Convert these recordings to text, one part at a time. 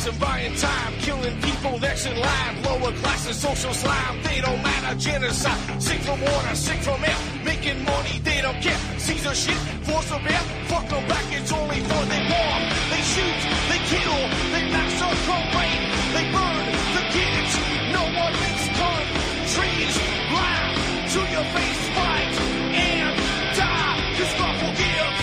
Sterilizing, buying time, killing people next in line. Lower classes, social slime, they don't matter. Genocide, sick from water, sick from air. Making money, they don't care. Caesar shit, force of air. Fuck them back, it's only for they bomb. They shoot, they kill, they massacre, rape. They burn the kids, no one makes fun. Trees, laugh to your face, fight and die, 'cause God forgives.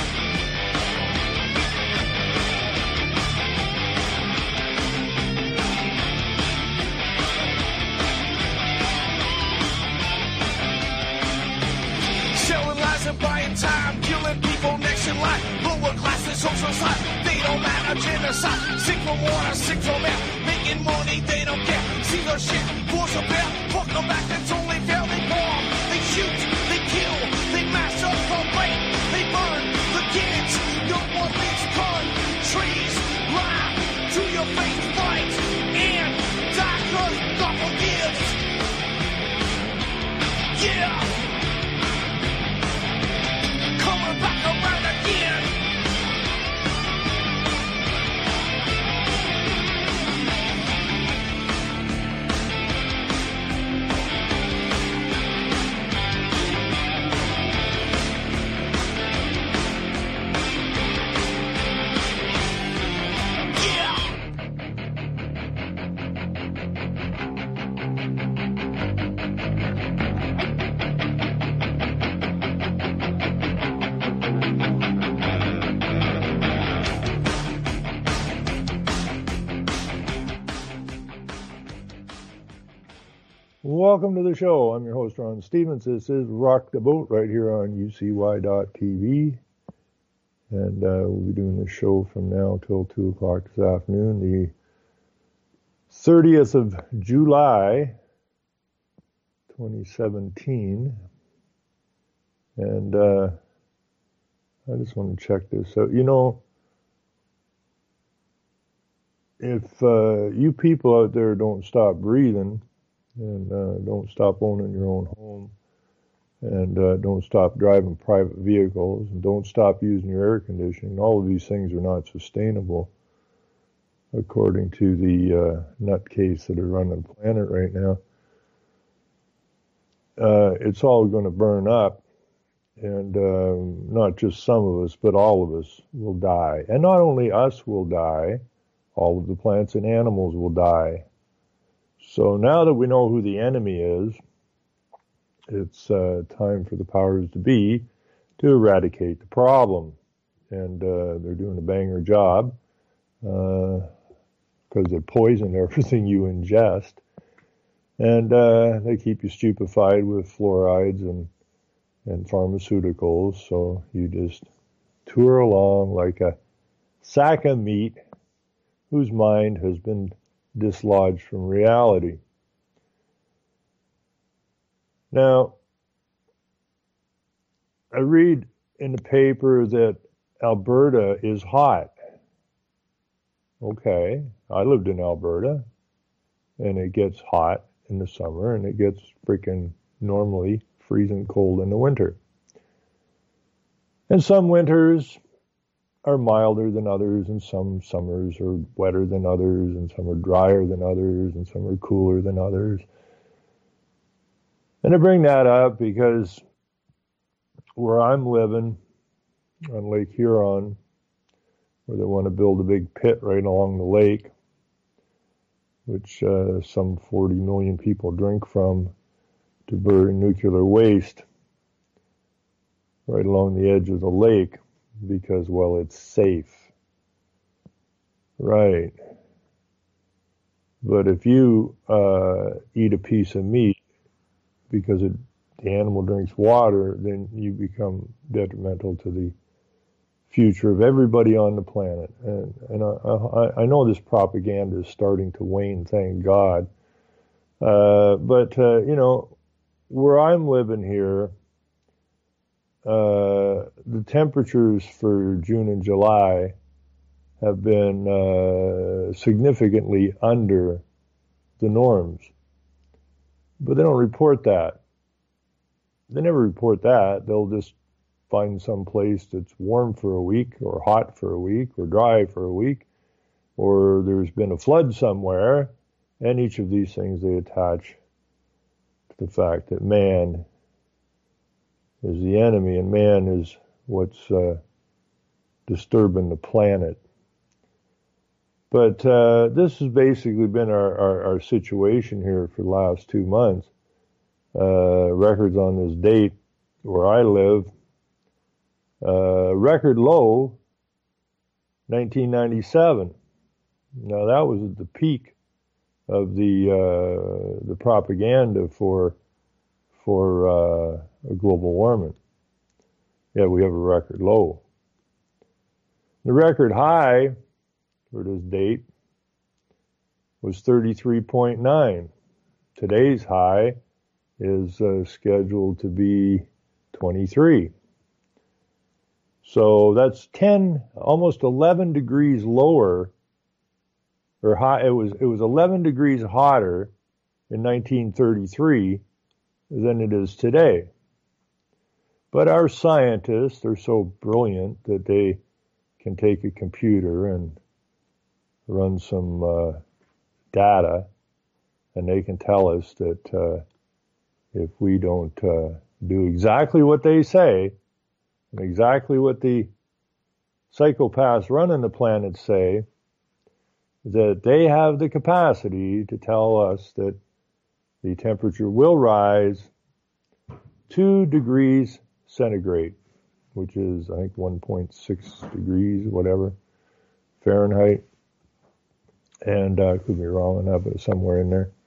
Selling lies and buying time, killing people next in line. Lower classes, social side, they don't matter. Genocide, sick from water, sick from air. Making money, they don't care. See their shit, force a bear. Fuck them back, that's only fair. They bomb, they shoot, they kill, they massacre, rape. They burn the kids, no one makes fun. Trees, laugh to your face, fight and die, 'cause God forgives. Yeah. Coming back around again. Welcome to the show. I'm your host, Ron Stevens. This is Rock the Boat right here on UCY.tv. And we'll be doing this show from now till 2 o'clock this afternoon, the 30th of July, 2017. And I just want to check this out. You know, if you people out there don't stop breathing, and don't stop owning your own home, and don't stop driving private vehicles, and don't stop using your air conditioning. All of these things are not sustainable, according to the nutcase that are running the planet right now. It's all going to burn up, and not just some of us, but all of us will die. And not only us will die, all of the plants and animals will die. So now that we know who the enemy is, it's time for the powers to be to eradicate the problem. And they're doing a banger job because they poison everything you ingest. And they keep you stupefied with fluorides and pharmaceuticals. So you just tour along like a sack of meat whose mind has been dislodged from reality. Now, I read in the paper that Alberta is hot. Okay, I lived in Alberta, and it gets hot in the summer, and it gets freaking normally freezing cold in the winter. And some winters are milder than others, and some summers are wetter than others, and some are drier than others, and some are cooler than others. And I bring that up because where I'm living on Lake Huron, where they want to build a big pit right along the lake, which some 40 million people drink from to bury nuclear waste right along the edge of the lake, because, well, it's safe. Right. But if you eat a piece of meat because the animal drinks water, then you become detrimental to the future of everybody on the planet. And I know this propaganda is starting to wane, thank God. But you know, where I'm living here, the temperatures for June and July have been significantly under the norms. But they don't report that. They never report that. They'll just find some place that's warm for a week, or hot for a week, or dry for a week, or there's been a flood somewhere, and each of these things they attach to the fact that man is the enemy and man is what's disturbing the planet. But this has basically been our situation here for the last 2 months. Records on this date where I live, record low, 1997. Now that was at the peak of the propaganda for global warming. Yeah, we have a record low. The record high for this date was 33.9. Today's high is scheduled to be 23. So that's 10, almost 11 degrees lower, or high. It was 11 degrees hotter in 1933 than it is today. But our scientists are so brilliant that they can take a computer and run some data, and they can tell us that if we don't do exactly what they say, and exactly what the psychopaths running the planet say, that they have the capacity to tell us that the temperature will rise 2 degrees centigrade, which is, I think, 1.6 degrees, whatever, Fahrenheit. And I could be wrong on that, but somewhere in there.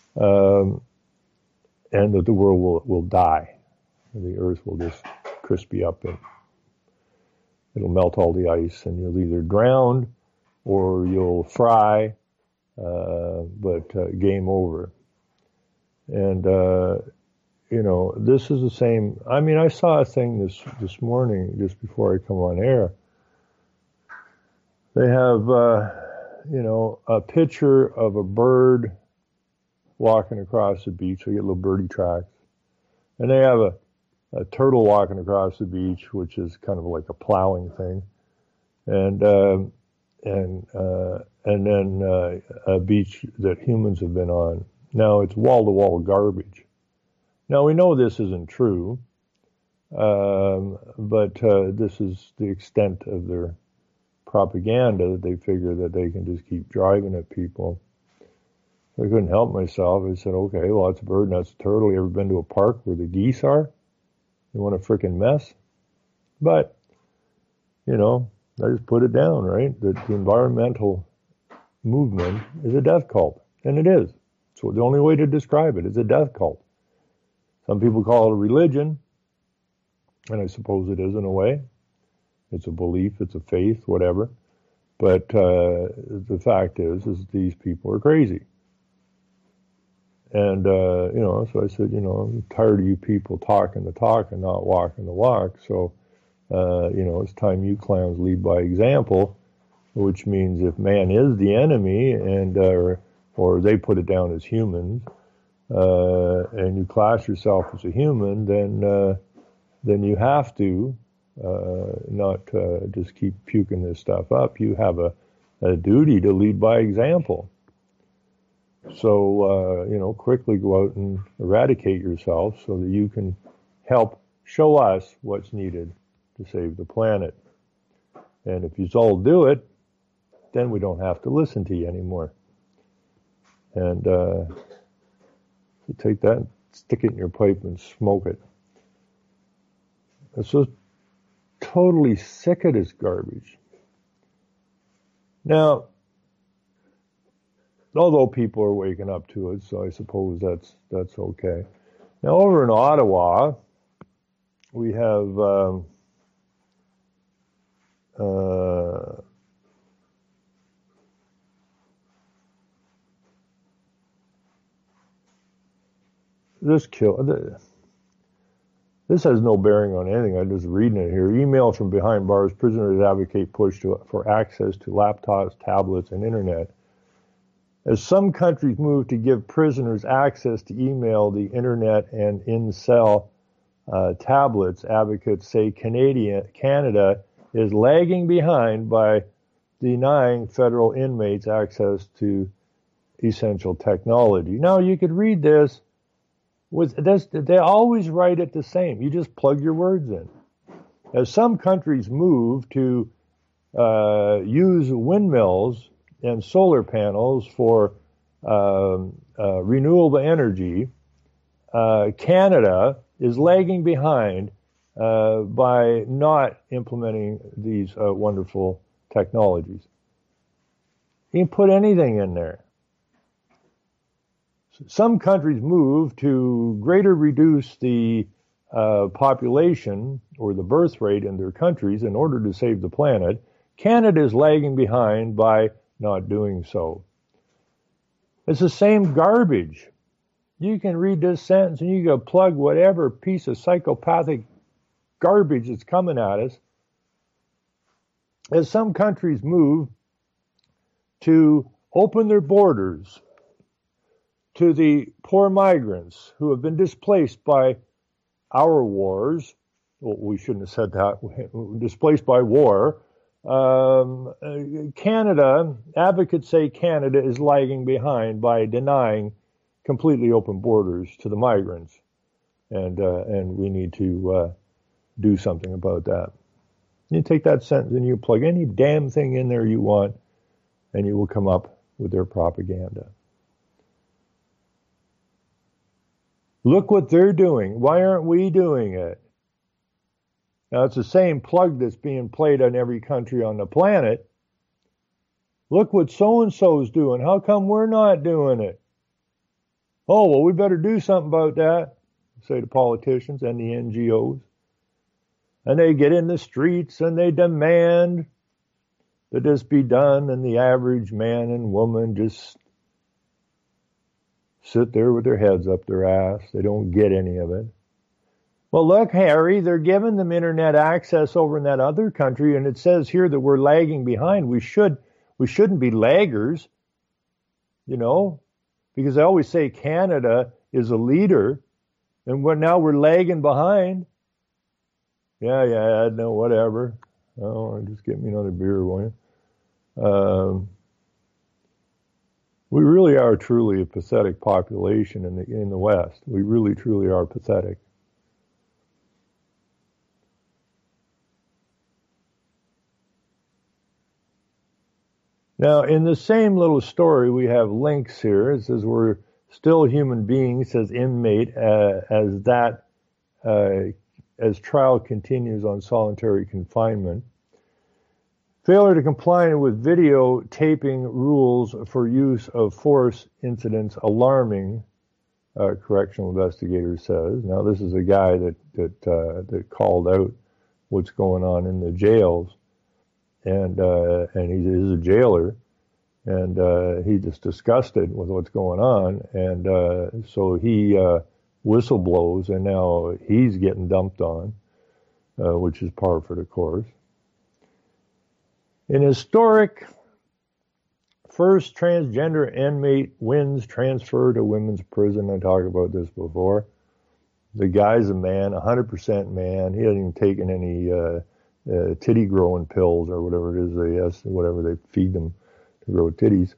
And that the world will die. The earth will just crispy up and it'll melt all the ice and you'll either drown or you'll fry, but game over. And, this is the same. I mean, I saw a thing this morning, just before I come on air. They have, a picture of a bird walking across the beach. So you get little birdie tracks. And they have a turtle walking across the beach, which is kind of like a plowing thing. And then a beach that humans have been on. Now it's wall-to-wall garbage. Now we know this isn't true, but this is the extent of their propaganda, that they figure that they can just keep driving at people. So I couldn't help myself. I said, okay, well, that's a bird and that's a turtle. You ever been to a park where the geese are? You want a frickin' mess? But, I just put it down, right? That the environmental movement is a death cult. And it is. So the only way to describe it is a death cult. Some people call it a religion, and I suppose it is in a way. It's a belief, it's a faith, whatever. But the fact is these people are crazy. And, so I said, I'm tired of you people talking the talk and not walking the walk. So, it's time you clowns lead by example, which means if man is the enemy and, or they put it down as humans, and you class yourself as a human, then you have to not just keep puking this stuff up. You have a duty to lead by example. So, quickly go out and eradicate yourself so that you can help show us what's needed to save the planet. And if you all do it, then we don't have to listen to you anymore. And so take that, stick it in your pipe and smoke it. I'm so totally sick of this garbage. Now, although people are waking up to it, so I suppose that's okay. Now, over in Ottawa, we have this has no bearing on anything. I'm just reading it here. Email from behind bars. Prisoners advocate push for access to laptops, tablets, and internet. As some countries move to give prisoners access to email, the internet, and in-cell tablets, advocates say Canada is lagging behind by denying federal inmates access to essential technology. Now, you could read this with this, they always write it the same. You just plug your words in. As some countries move to use windmills and solar panels for renewable energy, Canada is lagging behind by not implementing these wonderful technologies. You can put anything in there. Some countries move to greater reduce the population or the birth rate in their countries in order to save the planet. Canada is lagging behind by not doing so. It's the same garbage. You can read this sentence and you can plug whatever piece of psychopathic garbage that's coming at us. As some countries move to open their borders to the poor migrants who have been displaced by our wars, well, we shouldn't have said that, displaced by war, Canada, advocates say Canada is lagging behind by denying completely open borders to the migrants. And we need to do something about that. You take that sentence and you plug any damn thing in there you want, and you will come up with their propaganda. Look what they're doing. Why aren't we doing it? Now, it's the same plug that's being played on every country on the planet. Look what so-and-so's doing. How come we're not doing it? Oh, well, we better do something about that, say the politicians and the NGOs. And they get in the streets and they demand that this be done, and the average man and woman just sit there with their heads up their ass. They don't get any of it. Well, look, Harry, they're giving them internet access over in that other country, and it says here that we're lagging behind. We shouldn't be laggers, you know, because I always say Canada is a leader, and now we're lagging behind. Yeah, no, whatever. Oh, just get me another beer, won't you? We really are truly a pathetic population in the West. We really, truly are pathetic. Now, in the same little story, we have links here. It says we're still human beings, says inmate, as trial continues on solitary confinement. Failure to comply with videotaping rules for use of force incidents alarming, correctional investigator says. Now, this is a guy that called out what's going on in the jails, and he's a jailer, and he's just disgusted with what's going on, and so he whistleblows, and now he's getting dumped on, which is par for the course. An historic first transgender inmate wins transfer to women's prison. I talked about this before. The guy's a man, 100% man. He hasn't even taken any titty growing pills or whatever it is whatever they feed them to grow titties.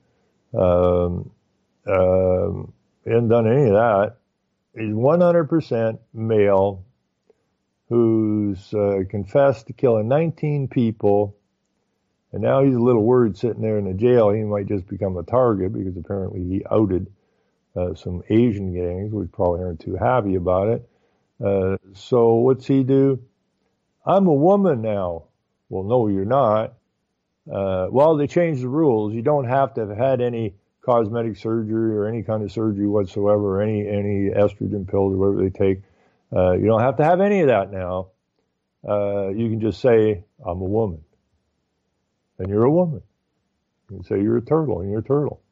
He hasn't done any of that. He's 100% male who's confessed to killing 19 people. And now he's a little worried sitting there in the jail. He might just become a target because apparently he outed some Asian gangs, which probably aren't too happy about it. So what's he do? I'm a woman now. Well, no, you're not. Well, they changed the rules. You don't have to have had any cosmetic surgery or any kind of surgery whatsoever, or any estrogen pills or whatever they take. You don't have to have any of that now. You can just say, I'm a woman. And you're a woman. You can say you're a turtle, and you're a turtle.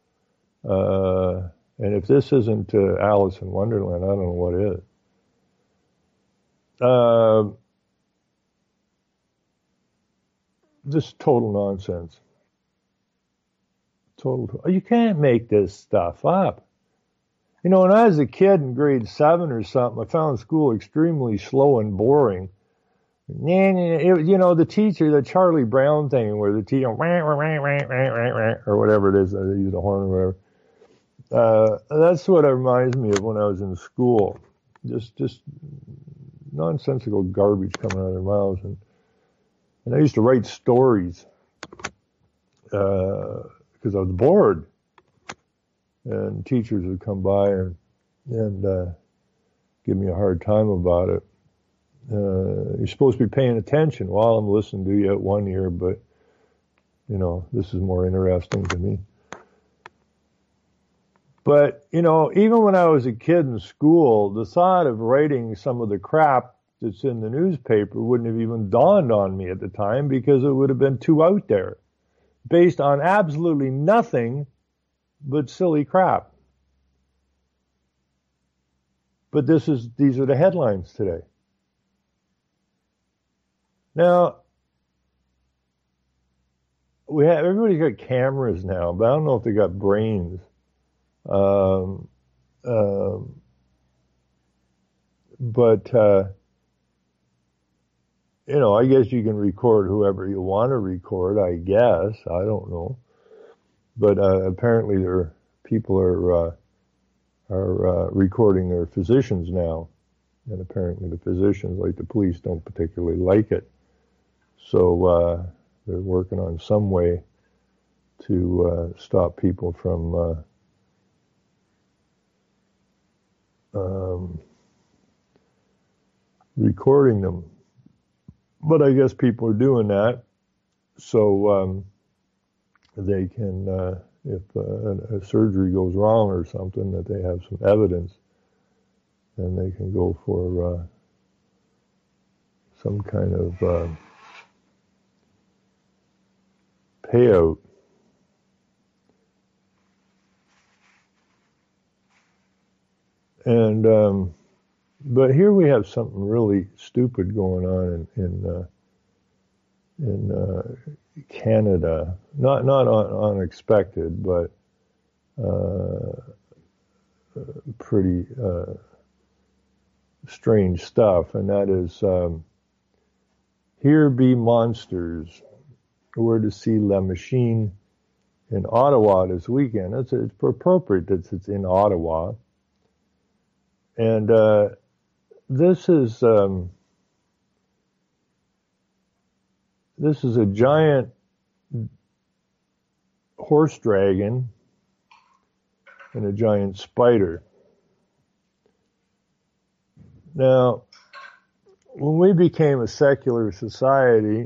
And if this isn't Alice in Wonderland, I don't know what is. This total nonsense. You can't make this stuff up. You know, when I was a kid in grade 7 or something, I found school extremely slow and boring. The teacher, the Charlie Brown thing, where the teacher, or whatever it is, they use the horn or whatever. That's what it reminds me of when I was in school. Just nonsensical garbage coming out of their mouths. And I used to write stories because I was bored. And teachers would come by and give me a hard time about it. You're supposed to be paying attention while I'm listening to you at one ear, but, this is more interesting to me. But, even when I was a kid in school, the thought of writing some of the crap that's in the newspaper wouldn't have even dawned on me at the time because it would have been too out there, based on absolutely nothing but silly crap. But these are the headlines today. Now, everybody's got cameras now, but I don't know if they got brains. I guess you can record whoever you want to record, I guess. I don't know. But apparently people are recording their physicians now. And apparently the physicians, like the police, don't particularly like it. So they're working on some way to stop people from recording them. But I guess people are doing that so they can, if a surgery goes wrong or something, that they have some evidence and they can go for some kind of payout. And but here we have something really stupid going on in Canada. Not unexpected, but pretty strange stuff. And that is, here be monsters. We're to see La Machine in Ottawa this weekend. It's appropriate that it's in Ottawa. And this is a giant horse dragon and a giant spider. Now, when we became a secular society,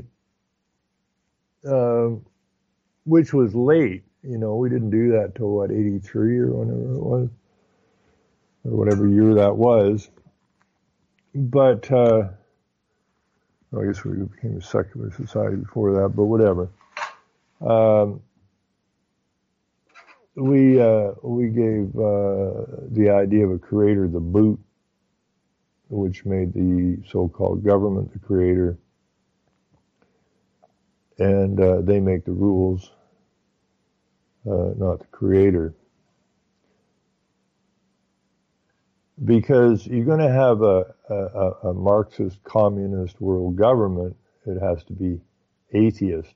which was late, we didn't do that till 83 or whenever it was, or whatever year that was. But I guess we became a secular society before that, but whatever. We gave the idea of a creator the boot, which made the so-called government the creator, and they make the rules, not the creator. Because you're going to have a Marxist communist world government, it has to be atheist.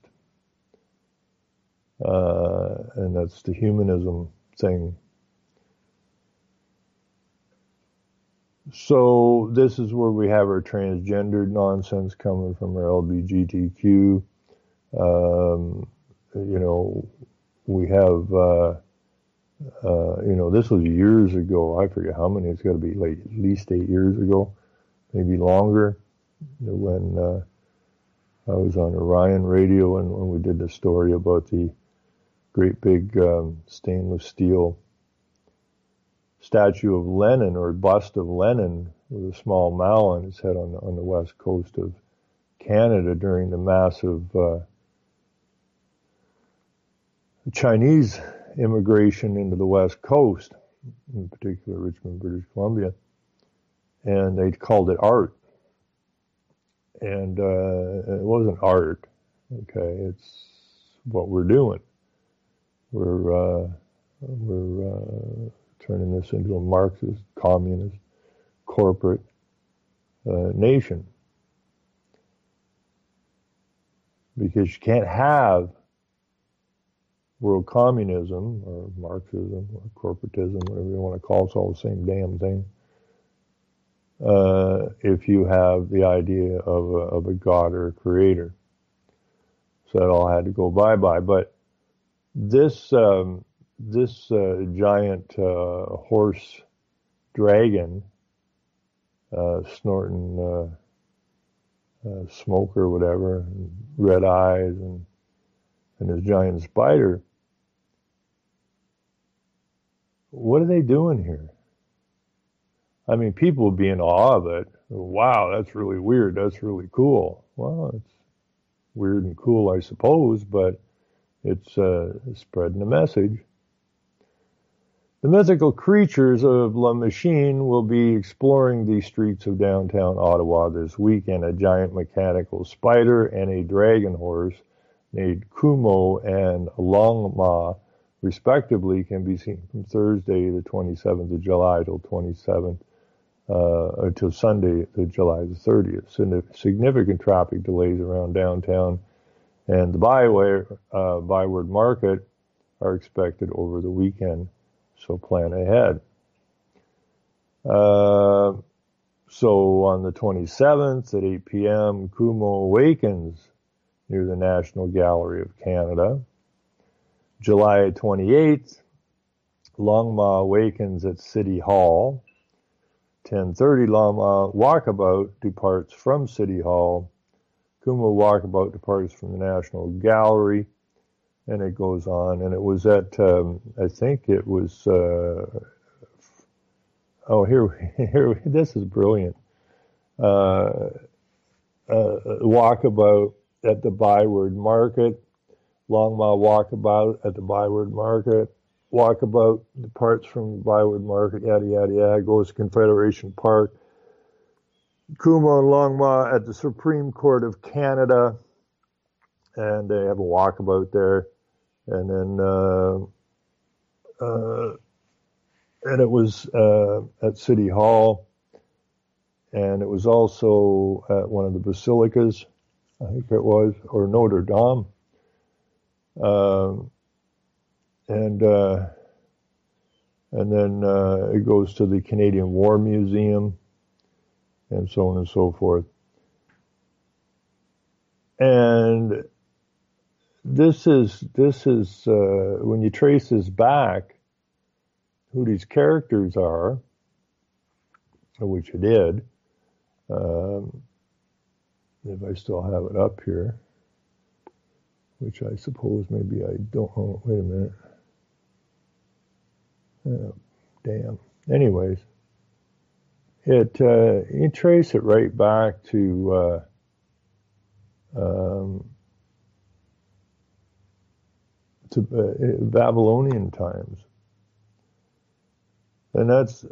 And that's the humanism thing. So this is where we have our transgendered nonsense coming from, our LGBTQ. We have, this was years ago. I forget how many. It's got to be like at least 8 years ago, maybe longer, when I was on Orion Radio and when we did the story about the great big stainless steel statue of Lenin, or bust of Lenin, with a small mall on his head on the west coast of Canada during the massive Chinese immigration into the west coast, in particular Richmond, British Columbia, and they called it art. And it wasn't art, okay? It's what we're doing. We're turning this into a Marxist, communist, corporate nation. because you can't have world communism or Marxism or corporatism, whatever you want to call it, it's all the same damn thing. If you have the idea of a God or a creator. So that all had to go bye-bye. But this giant horse dragon snorting smoke or whatever, and red eyes, and his giant spider, what are they doing here? I mean, people would be in awe of it. Wow, that's really weird. That's really cool. Well, it's weird and cool, I suppose, but it's spreading a message. The mythical creatures of La Machine will be exploring the streets of downtown Ottawa this weekend. A giant mechanical spider and a dragon horse named Kumo and Longma, respectively, can be seen from Thursday, the 27th of July, until Sunday, July the 30th. Significant traffic delays around downtown, and the Byward Market are expected over the weekend, so plan ahead. So on the 27th at 8 p.m., Kumo awakens near the National Gallery of Canada. July 28th, Longma awakens at City Hall. 10:30, Longma Walkabout departs from City Hall. Kumo Walkabout departs from the National Gallery, and it goes on. And it was at, I think it was, here, this is brilliant. Walkabout at the Byward Market. Longma Walkabout at the Byward Market. Walkabout departs from Byward Market, yada, yada, yada, goes to Confederation Park. Kumo and Longma at the Supreme Court of Canada, and they have a walkabout there. And then, and it was at City Hall, and it was also at one of the basilicas, I think it was, or Notre Dame. And then it goes to the Canadian War Museum, and so on and so forth. And this is when you trace this back, who these characters are, which I did, if I still have it up here, which I suppose maybe I don't. Oh, wait a minute. Oh, damn. Anyways, you trace it right back to Babylonian times, and that's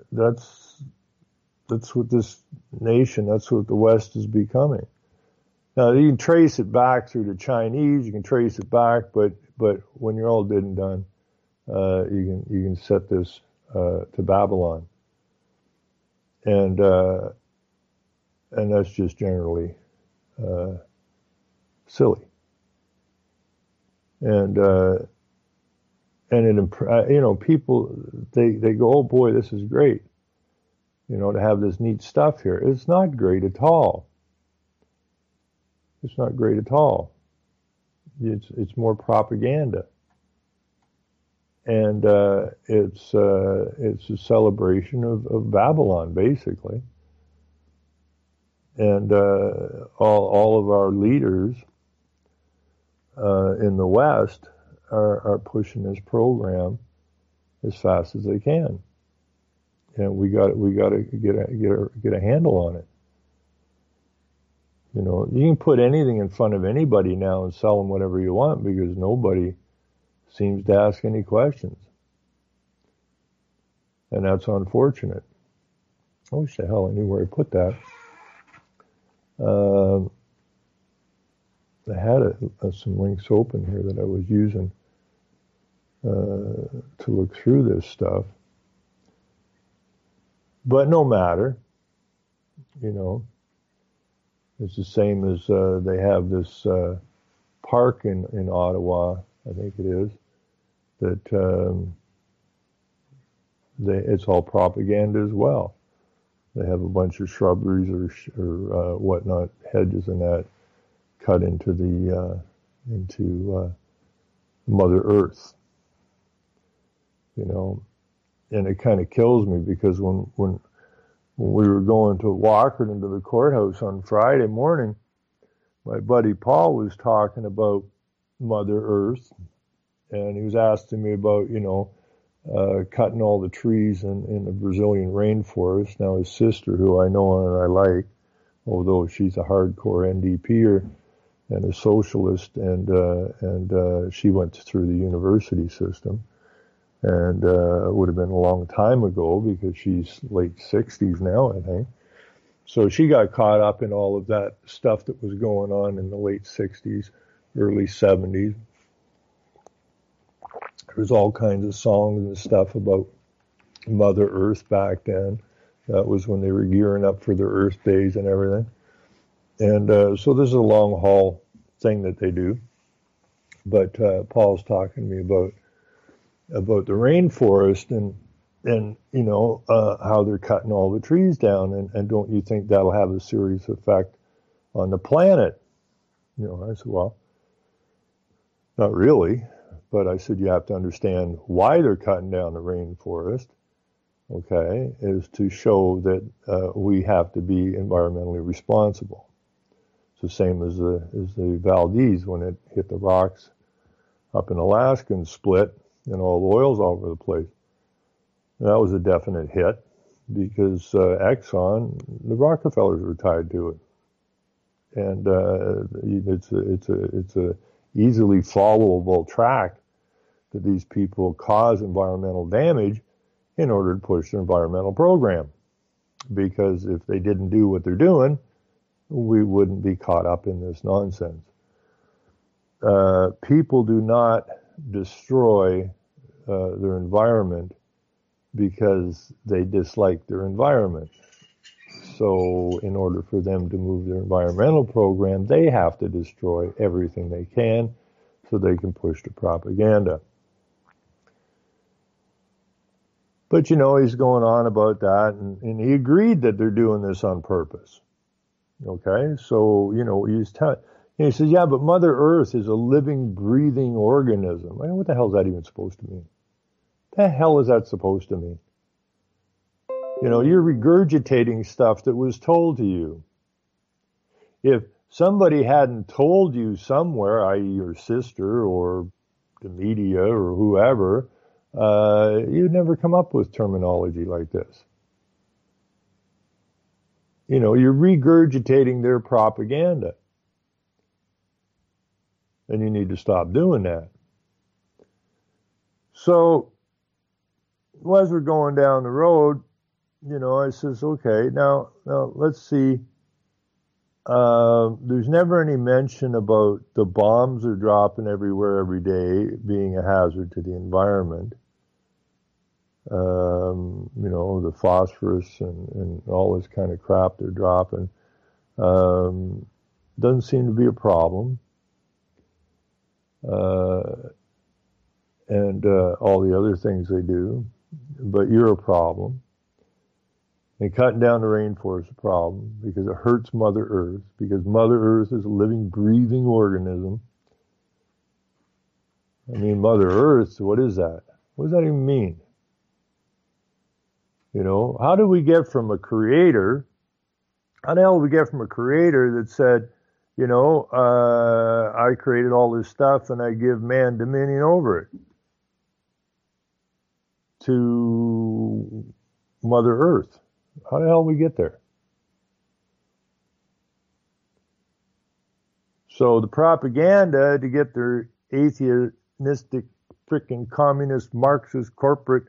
what this nation, that's what the West is becoming. Now you can trace it back through the Chinese, you can trace it back, but when you're all dead and done, you can set this to Babylon, and that's just generally silly. And it, people, they go, oh boy, this is great, to have this neat stuff here. It's not great at all. It's not great at all. It's more propaganda, and it's a celebration of Babylon, basically. And all of our leaders in the West are pushing this program as fast as they can, and we got to get a handle on it. You can put anything in front of anybody now and sell them whatever you want, because nobody seems to ask any questions, and that's unfortunate. I wish the hell I knew where I put that. I had some links open here that I was using to look through this stuff. But no matter, it's the same as they have this park in Ottawa, I think it is, that it's all propaganda as well. They have a bunch of shrubberies or whatnot, hedges and that, cut into Mother Earth. You know, and it kind of kills me because when we were going to Walkerton to the courthouse on Friday morning, my buddy Paul was talking about Mother Earth, and he was asking me about, cutting all the trees in the Brazilian rainforest. Now his sister, who I know and I like, although she's a hardcore NDPer and a socialist, and she went through the university system, and it would have been a long time ago because she's late 60s now, I think. So she got caught up in all of that stuff that was going on in the late 60s, early 70s. There was all kinds of songs and stuff about Mother Earth back then. That was when they were gearing up for their Earth Days and everything. And so this is a long haul thing that they do. But Paul's talking to me about the rainforest and how they're cutting all the trees down, and don't you think that'll have a serious effect on the planet? I said, well, not really, but I said you have to understand why they're cutting down the rainforest, okay, is to show that we have to be environmentally responsible. It's the same as the Valdez when it hit the rocks up in Alaska and split, and all the oil's all over the place. And that was a definite hit because Exxon, the Rockefellers were tied to it, and it's a easily followable track that these people cause environmental damage in order to push their environmental program. Because if they didn't do what they're doing, we wouldn't be caught up in this nonsense. People do not destroy their environment because they dislike their environment. So in order for them to move their environmental program, they have to destroy everything they can so they can push the propaganda. But he's going on about that, and he agreed that they're doing this on purpose. Okay, so he says, yeah, but Mother Earth is a living, breathing organism. I mean, what the hell is that even supposed to mean? The hell is that supposed to mean? You're regurgitating stuff that was told to you. If somebody hadn't told you somewhere, i.e. your sister or the media or whoever, you'd never come up with terminology like this. You're regurgitating their propaganda. And you need to stop doing that. So, as we're going down the road, I says, okay, now let's see. There's never any mention about the bombs are dropping everywhere every day being a hazard to the environment. The phosphorus and all this kind of crap they're dropping. Doesn't seem to be a problem. And all the other things they do, but you're a problem. And cutting down the rainforest is a problem because it hurts Mother Earth, because Mother Earth is a living, breathing organism. I mean, Mother Earth, what is that? What does that even mean? How do we get from a creator, how the hell do we get from a creator that said, I created all this stuff and I give man dominion over it, to Mother Earth? How the hell do we get there? So the propaganda to get their atheistic, frickin' communist, Marxist, corporate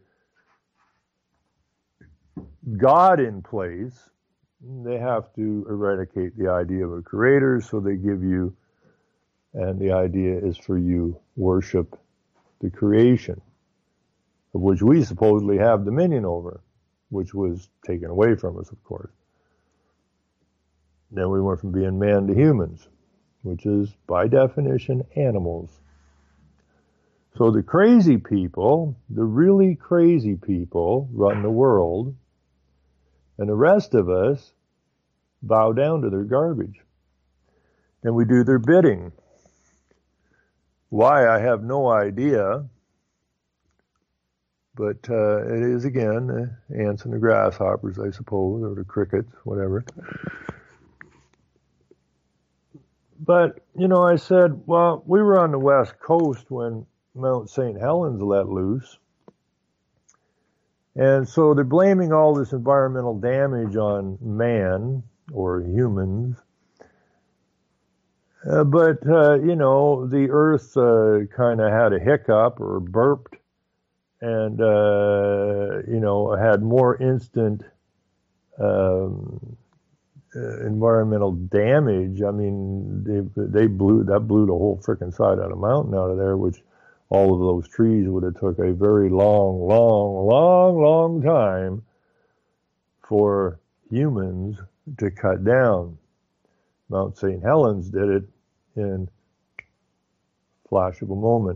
God in place, they have to eradicate the idea of a creator, so they give you, and the idea is for you, worship the creation, of which we supposedly have dominion over, which was taken away from us, of course. Then we went from being man to humans. which is, by definition, animals. So the crazy people, the really crazy people, run the world, and the rest of us bow down to their garbage. And we do their bidding. Why, I have no idea. But it is, again, the ants and the grasshoppers, I suppose, or the crickets, whatever. But, I said, well, we were on the West Coast when Mount St. Helens let loose. And so they're blaming all this environmental damage on man, or humans. But the Earth kind of had a hiccup or burped, and, had more instant environmental damage. I mean, they blew the whole frickin' side of the mountain out of there, which all of those trees would have took a very long time for humans to cut down. Mount St. Helens did it in a flash of a moment,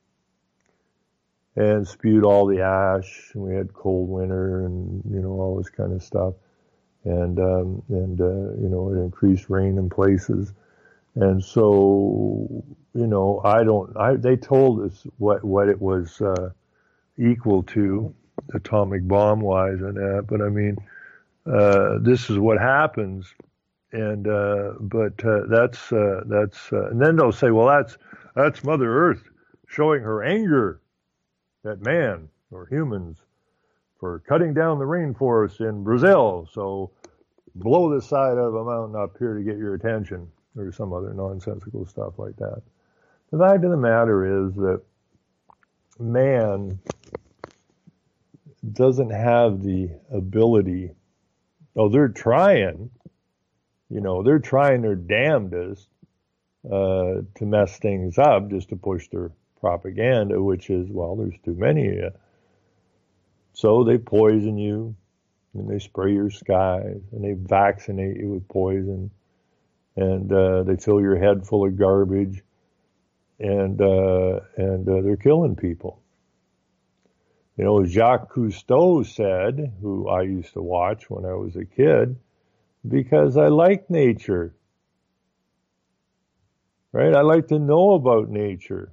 and spewed all the ash, and we had cold winter, and all this kind of stuff, and it increased rain in places, and so they told us what it was equal to, atomic bomb wise, and that, but I mean, this is what happens. And that's and then they'll say, well, that's Mother Earth showing her anger at man or humans for cutting down the rainforest in Brazil. So blow the side of a mountain up here to get your attention, or some other nonsensical stuff like that. The fact of the matter is that man doesn't have the ability. Oh, they're trying. They're trying their damnedest to mess things up, just to push their propaganda, which is, well, there's too many of you. So they poison you, and they spray your skies, and they vaccinate you with poison, and they fill your head full of garbage, and they're killing people. Jacques Cousteau said, who I used to watch when I was a kid, because I like nature, right? I like to know about nature.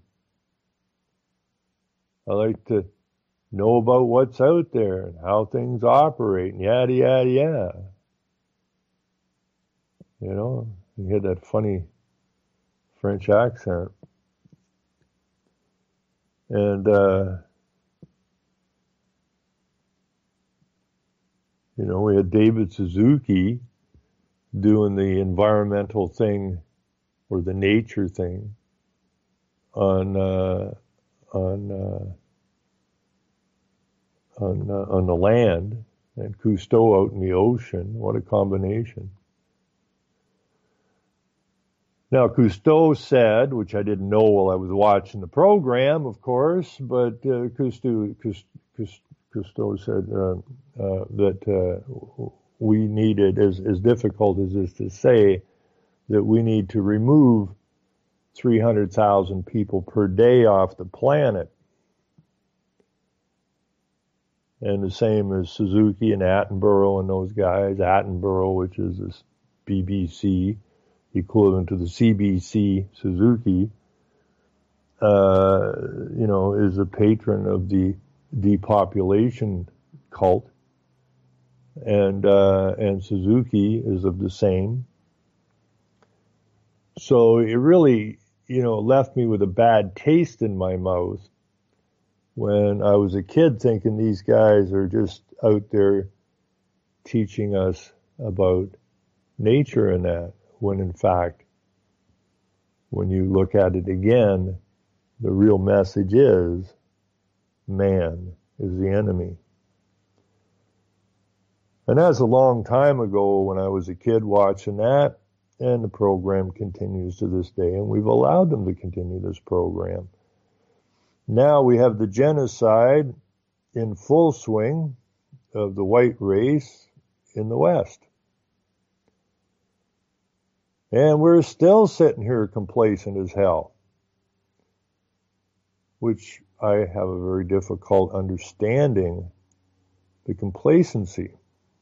I like to know about what's out there and how things operate, and yada, yada, yada. You had that funny French accent. And, we had David Suzuki doing the environmental thing, or the nature thing, on the land, and Cousteau out in the ocean. What a combination. Now, Cousteau said, which I didn't know while I was watching the program, of course, but Cousteau said that we needed, as difficult as it is to say, that we need to remove 300,000 people per day off the planet. And the same as Suzuki and Attenborough and those guys. Attenborough, which is this BBC equivalent to the CBC Suzuki, is a patron of the depopulation cult, and Suzuki is of the same. So it really, left me with a bad taste in my mouth when I was a kid, thinking these guys are just out there teaching us about nature and that, when in fact, when you look at it again, the real message is man is the enemy. And that's a long time ago when I was a kid watching that, and the program continues to this day, and we've allowed them to continue this program. Now we have the genocide in full swing of the white race in the West. And we're still sitting here complacent as hell, which I have a very difficult understanding the complacency.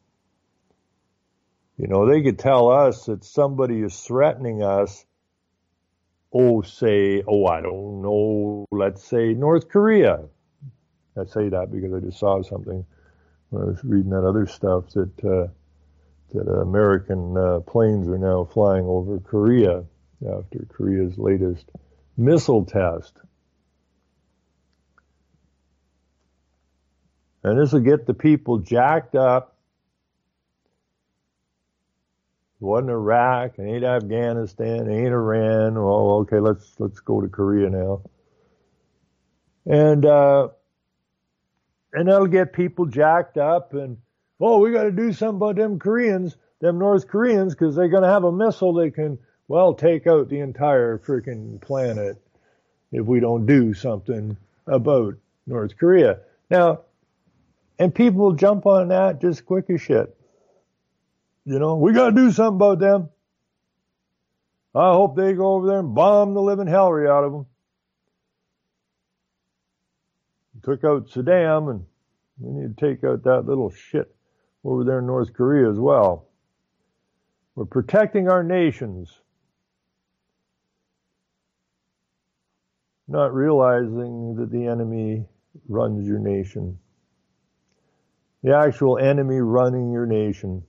You know, they could tell us that somebody is threatening us, I don't know, let's say North Korea. I say that because I just saw something when I was reading that other stuff that American planes are now flying over Korea after Korea's latest missile test. And this will get the people jacked up. It wasn't Iraq, it ain't Afghanistan, it ain't Iran. Well, okay, let's go to Korea now. And that'll get people jacked up and, we got to do something about them Koreans, them North Koreans, because they're going to have a missile that can, take out the entire freaking planet if we don't do something about North Korea. Now, and people will jump on that just quick as shit. You know, we got to do something about them. I hope they go over there and bomb the living hell out of them. Took out Saddam, and we need to take out that little shit over there in North Korea as well. We're protecting our nations, not realizing that the enemy runs your nation. The actual enemy running your nation.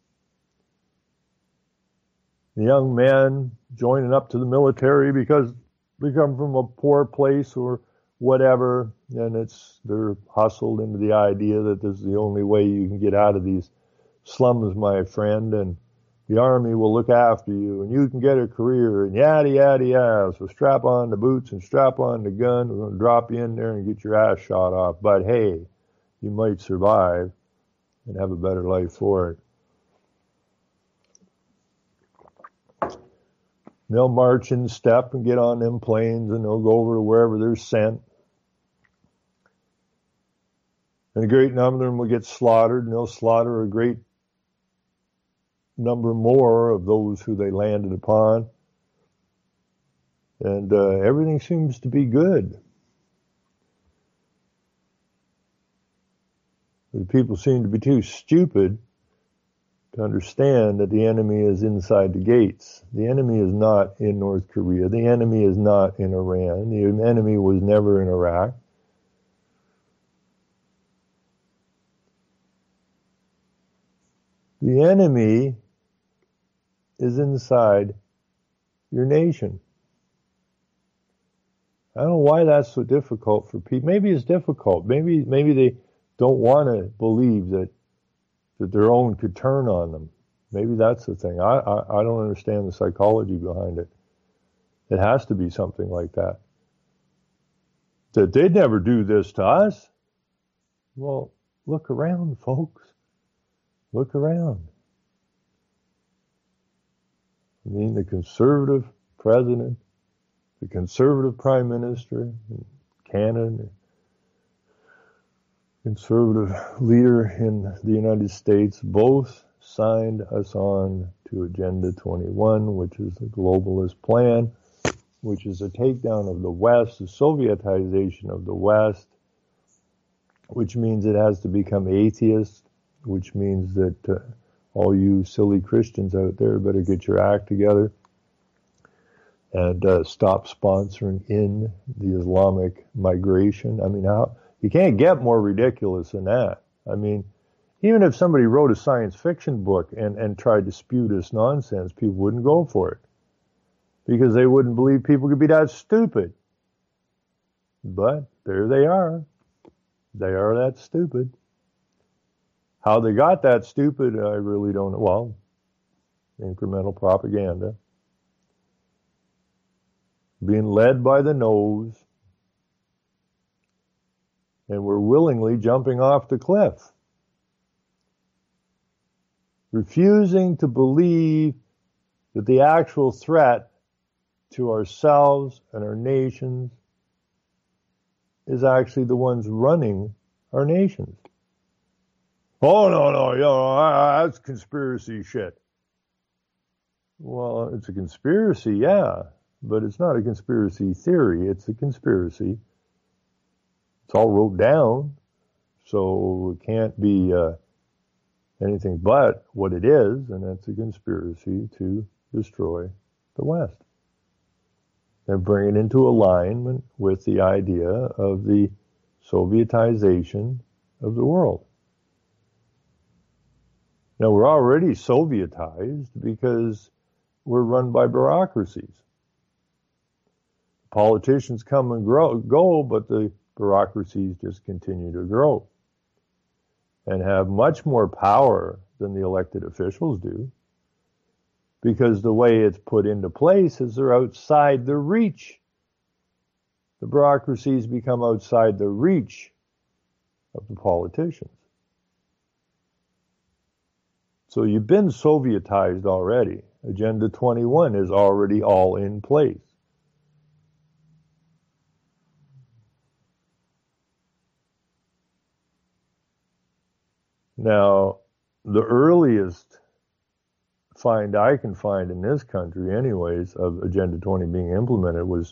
The young men joining up to the military because we come from a poor place or whatever, and they're hustled into the idea that this is the only way you can get out of these slums, my friend, and the army will look after you, and you can get a career, and yada, yada, yada. So strap on the boots and strap on the gun. We're going to drop you in there and get your ass shot off. But hey, you might survive and have a better life for it. They'll march in step and get on them planes, and they'll go over to wherever they're sent. And a great number of them will get slaughtered, and they'll slaughter a great number more of those who they landed upon. And everything seems to be good. The people seem to be too stupid to understand that the enemy is inside the gates. The enemy is not in North Korea. The enemy is not in Iran. The enemy was never in Iraq. The enemy is inside your nation. I don't know why that's so difficult for people. Maybe it's difficult. Maybe they don't want to believe that their own could turn on them. Maybe that's the thing. I don't understand the psychology behind it. It has to be something like that. That they'd never do this to us. Well, look around, folks. Look around. I mean, the conservative president, the conservative prime minister in Canada, the conservative leader in the United States, both signed us on to Agenda 21, which is the globalist plan, which is a takedown of the West, the Sovietization of the West, which means it has to become atheist, which means that all you silly Christians out there better get your act together and stop sponsoring in the Islamic migration. I mean, you can't get more ridiculous than that. I mean, even if somebody wrote a science fiction book and tried to spew this nonsense, people wouldn't go for it because they wouldn't believe people could be that stupid. But there they are. They are that stupid. How they got that stupid, I really don't know. Well, incremental propaganda. Being led by the nose. And we're willingly jumping off the cliff. Refusing to believe that the actual threat to ourselves and our nations is actually the ones running our nations. Oh, no, that's conspiracy shit. Well, it's a conspiracy, yeah, but it's not a conspiracy theory. It's a conspiracy. It's all wrote down, so it can't be anything but what it is, and that's a conspiracy to destroy the West and bring it into alignment with the idea of the Sovietization of the world. Now, we're already Sovietized because we're run by bureaucracies. Politicians come and go, but the bureaucracies just continue to grow and have much more power than the elected officials do, because the way it's put into place is they're outside the reach. The bureaucracies become outside the reach of the politicians. So you've been Sovietized already. Agenda 21 is already all in place. Now, the earliest find I can find in this country anyways of Agenda 20 being implemented was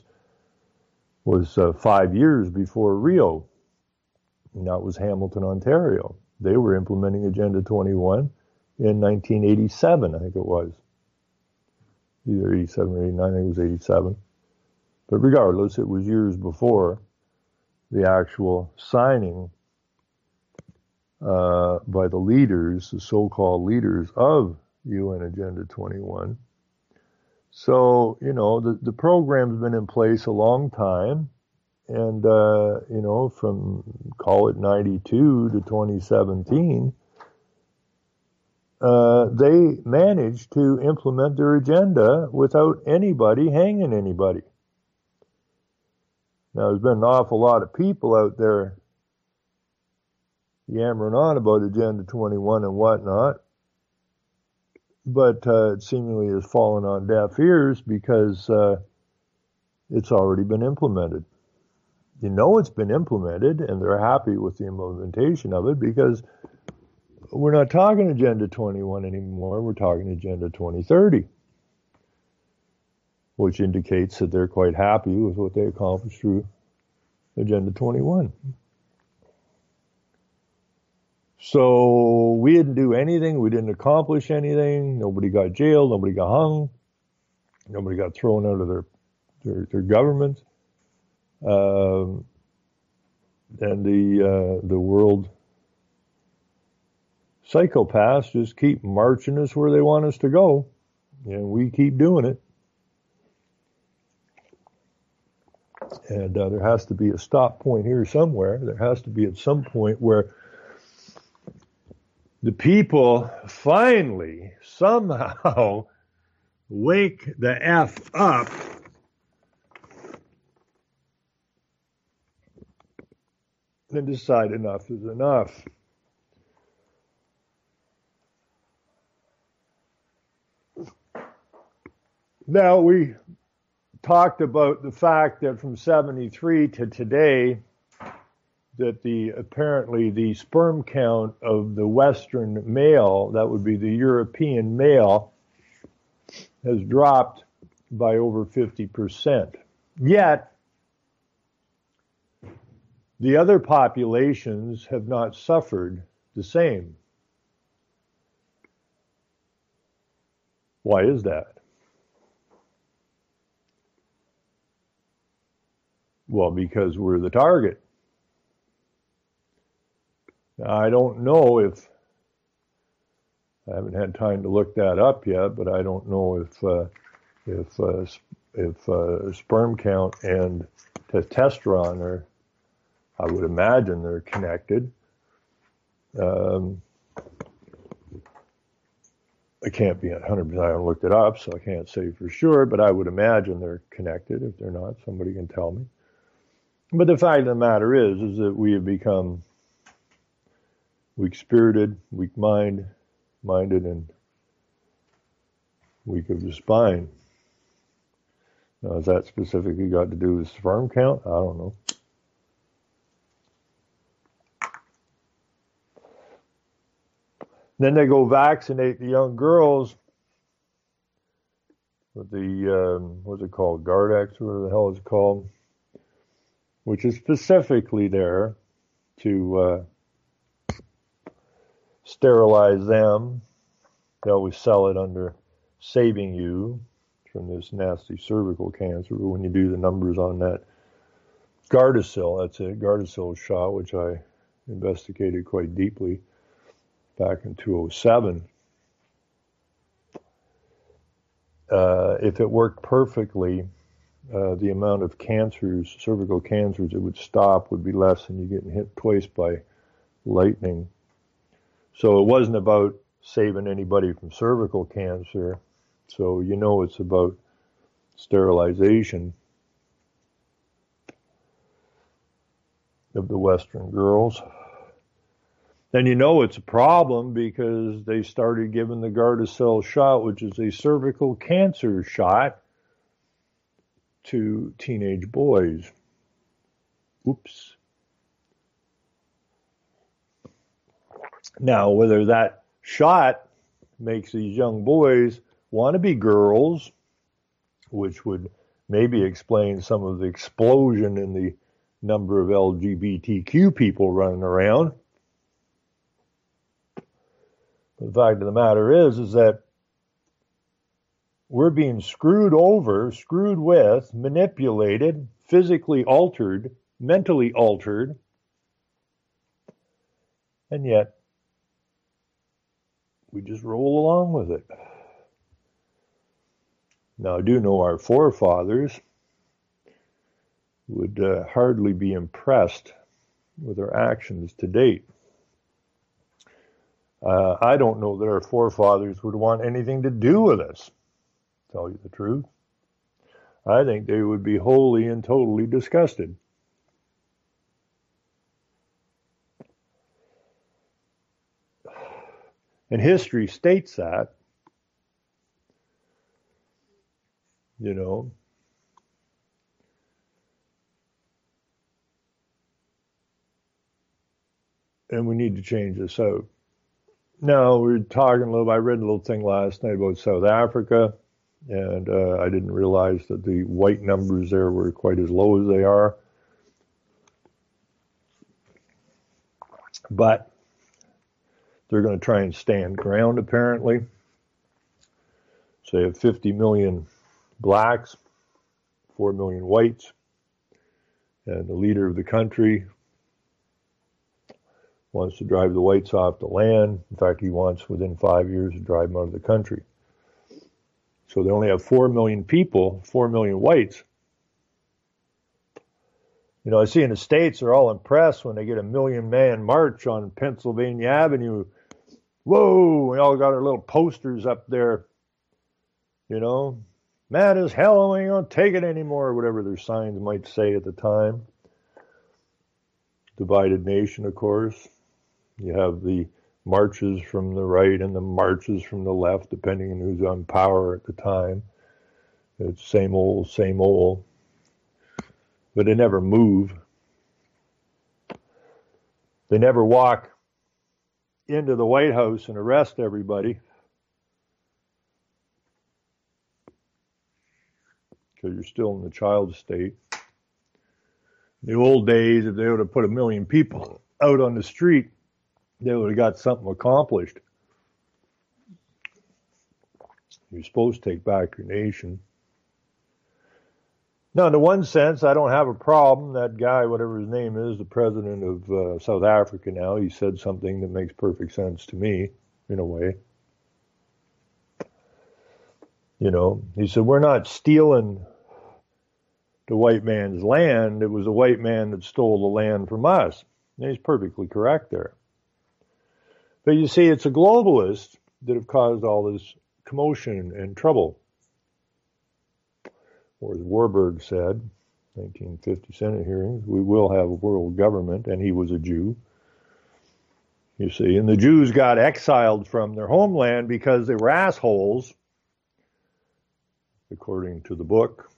5 years before Rio. And that was Hamilton, Ontario. They were implementing Agenda 21 in 1987, I think it was. Either 87 or 89, I think it was 87. But regardless, it was years before the actual signing by the leaders, the so-called leaders of UN Agenda 21. So, the program's been in place a long time. And, from, call it 92 to 2017, they managed to implement their agenda without anybody hanging anybody. Now, there's been an awful lot of people out there yammering on about Agenda 21 and whatnot, but it seemingly has fallen on deaf ears because it's already been implemented. It's been implemented, and they're happy with the implementation of it because we're not talking Agenda 21 anymore. We're talking Agenda 2030, which indicates that they're quite happy with what they accomplished through Agenda 21. So we didn't do anything. We didn't accomplish anything. Nobody got jailed. Nobody got hung. Nobody got thrown out of their government. And the world psychopaths just keep marching us where they want us to go, and we keep doing it. And there has to be a stop point here somewhere. There has to be at some point where the people finally, somehow, wake the F up and decide enough is enough. Now, we talked about the fact that from 73 to today, that apparently the sperm count of the Western male, that would be the European male, has dropped by over 50%. Yet, the other populations have not suffered the same. Why is that? Well, because we're the target. Now, I don't know if, I haven't had time to look that up yet, but I don't know if sperm count and testosterone are, I would imagine they're connected. I can't be 100%, I haven't looked it up, so I can't say for sure, but I would imagine they're connected. If they're not, somebody can tell me. But the fact of the matter is that we have become weak-spirited, weak-minded, and weak of the spine. Now, has that specifically got to do with sperm count? I don't know. Then they go vaccinate the young girls with the, what's it called, Gardex, whatever the hell it's called, which is specifically there to sterilize them. They always sell it under saving you from this nasty cervical cancer, but when you do the numbers on that Gardasil, that's it, Gardasil shot, which I investigated quite deeply back in 2007. If it worked perfectly, the amount of cancers, cervical cancers, it would stop would be less than you getting hit twice by lightning. So it wasn't about saving anybody from cervical cancer. So you know it's about sterilization of the Western girls. Then you know it's a problem because they started giving the Gardasil shot, which is a cervical cancer shot, to teenage boys. Oops. Now, whether that shot makes these young boys want to be girls, which would maybe explain some of the explosion in the number of LGBTQ people running around. The fact of the matter is that we're being screwed over, screwed with, manipulated, physically altered, mentally altered, and yet we just roll along with it. Now, I do know our forefathers would hardly be impressed with our actions to date. I don't know that our forefathers would want anything to do with us, to tell you the truth. I think they would be wholly and totally disgusted. And history states that, you know. And we need to change this out. Now, we were talking a little, I read a little thing last night about South Africa, and I didn't realize that the white numbers there were quite as low as they are. But they're going to try and stand ground, apparently. So they have 50 million blacks, 4 million whites, and the leader of the country wants to drive the whites off the land. In fact, he wants within 5 years to drive them out of the country. So they only have 4 million people, 4 million whites. You know, I see in the States, they're all impressed when they get a 1 million man march on Pennsylvania Avenue. Whoa, we all got our little posters up there. You know, mad as hell, we ain't gonna take it anymore, or whatever their signs might say at the time. Divided nation, of course. You have the marches from the right and the marches from the left, depending on who's on power at the time. It's same old, same old. But they never move. They never walk into the White House and arrest everybody. Because you're still in the child state. In the old days, if they would have put 1 million people out on the street, they would have got something accomplished. You're supposed to take back your nation. Now, in one sense, I don't have a problem. That guy, whatever his name is, the president of South Africa now, he said something that makes perfect sense to me, in a way. You know, he said, we're not stealing the white man's land. It was the white man that stole the land from us. And he's perfectly correct there. But you see, it's the globalists that have caused all this commotion and trouble. Or as Warburg said, 1950 Senate hearings, we will have a world government, and he was a Jew. You see, and the Jews got exiled from their homeland because they were assholes, according to the book.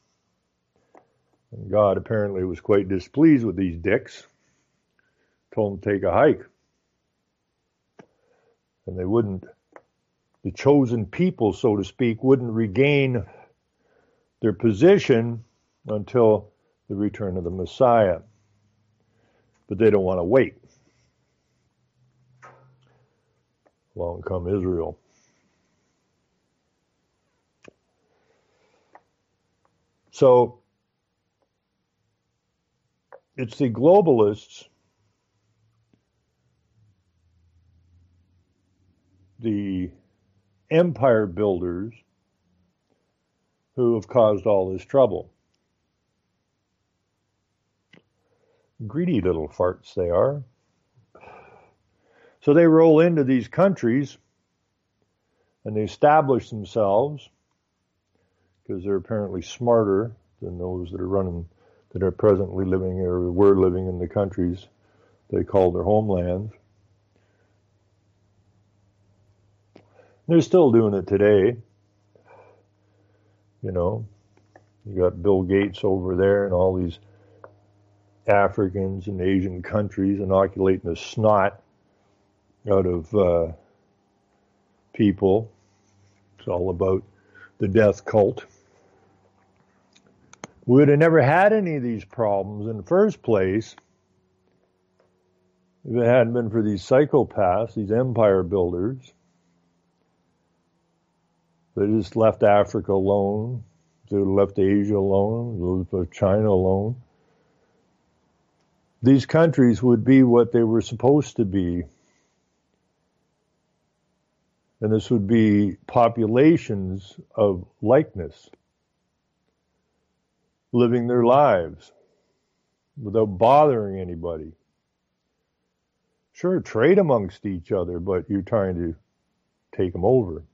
And God apparently was quite displeased with these dicks, told them to take a hike. And they wouldn't the chosen people, so to speak, wouldn't regain their position until the return of the Messiah. But they don't want to wait. Along come Israel. So it's the globalists, the empire builders, who have caused all this trouble. Greedy little farts they are. So they roll into these countries and they establish themselves because they're apparently smarter than those that are presently living or were living in the countries they call their homelands. They're still doing it today. You know, you got Bill Gates over there and all these Africans and Asian countries inoculating the snot out of people. It's all about the death cult. We would have never had any of these problems in the first place if it hadn't been for these psychopaths, these empire builders. They just left Africa alone. They left Asia alone, left China alone. These countries would be what they were supposed to be. And this would be populations of likeness, living their lives without bothering anybody. Sure, trade amongst each other, but you're trying to take them over.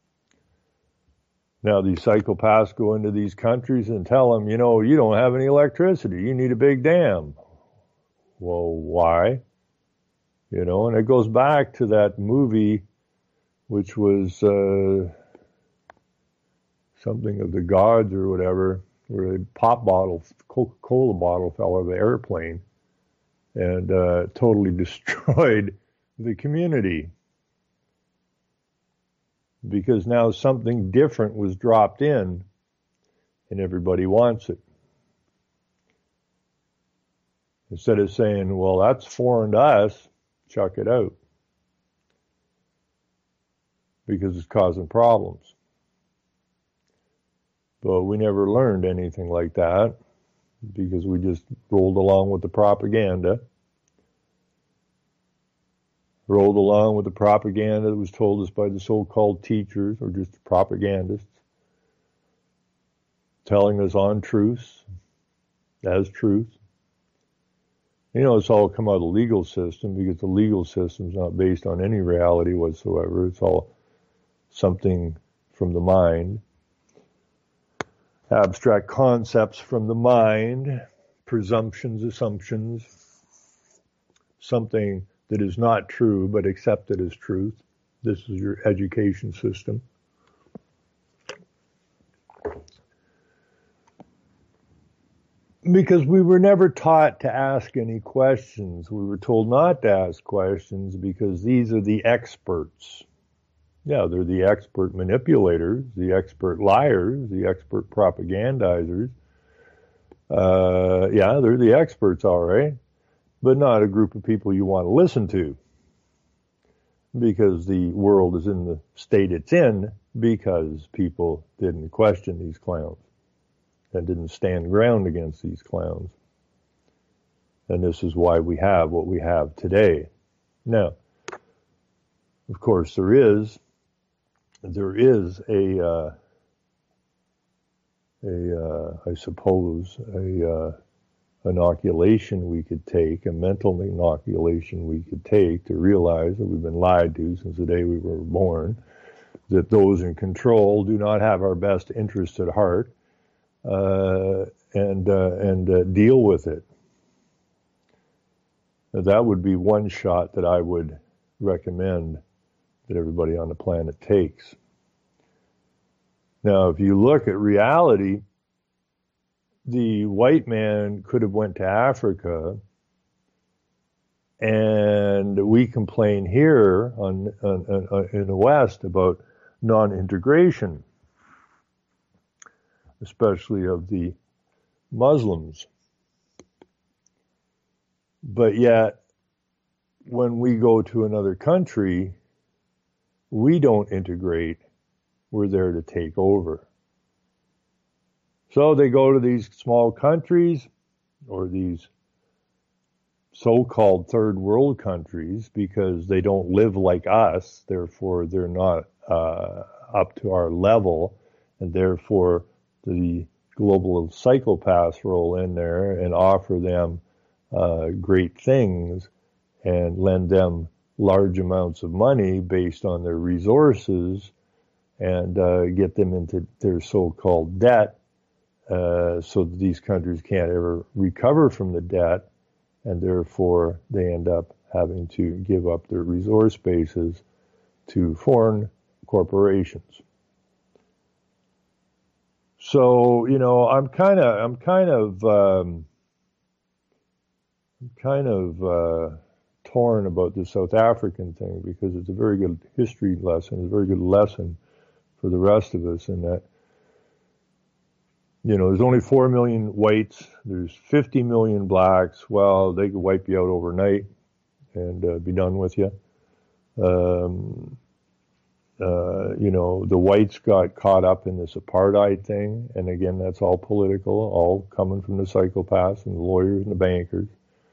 Now these psychopaths go into these countries and tell them, you know, you don't have any electricity. You need a big dam. Well, why? You know, and it goes back to that movie, which was something of the gods or whatever, where a pop bottle, Coca-Cola bottle fell out of the airplane and totally destroyed the community. Because now something different was dropped in and everybody wants it. Instead of saying, well, that's foreign to us, chuck it out. Because it's causing problems. But we never learned anything like that because we just rolled along with the propaganda. Rolled along with the propaganda that was told us by the so-called teachers or just propagandists, telling us on truths as truth. You know, it's all come out of the legal system because the legal system is not based on any reality whatsoever. It's all something from the mind, abstract concepts from the mind, presumptions, assumptions, something that is not true but accepted as truth. This is your education system. Because we were never taught to ask any questions. We were told not to ask questions because these are the experts. Yeah, they're the expert manipulators, the expert liars, the expert propagandizers. Yeah, they're the experts, all right. But not a group of people you want to listen to. Because the world is in the state it's in because people didn't question these clowns. And didn't stand ground against these clowns. And this is why we have what we have today. Now, of course, there is I suppose, inoculation we could take, a mental inoculation we could take to realize that we've been lied to since the day we were born, that those in control do not have our best interests at heart, and deal with it. That would be one shot that I would recommend that everybody on the planet takes. Now, if you look at reality, the white man could have went to Africa, and we complain here in the West about non-integration, especially of the Muslims. But yet, when we go to another country, we don't integrate. We're there to take over. So they go to these small countries or these so-called third world countries because they don't live like us. Therefore, they're not up to our level. And therefore, the global psychopaths roll in there and offer them great things and lend them large amounts of money based on their resources and get them into their so-called debt so that these countries can't ever recover from the debt, and therefore they end up having to give up their resource bases to foreign corporations. So, you know, I'm kind of torn about the South African thing because it's a very good history lesson, it's a very good lesson for the rest of us in that, you know, there's only 4 million whites, there's 50 million blacks. Well, they could wipe you out overnight and be done with you. You know, the whites got caught up in this apartheid thing, and again, that's all political, all coming from the psychopaths and the lawyers and the bankers,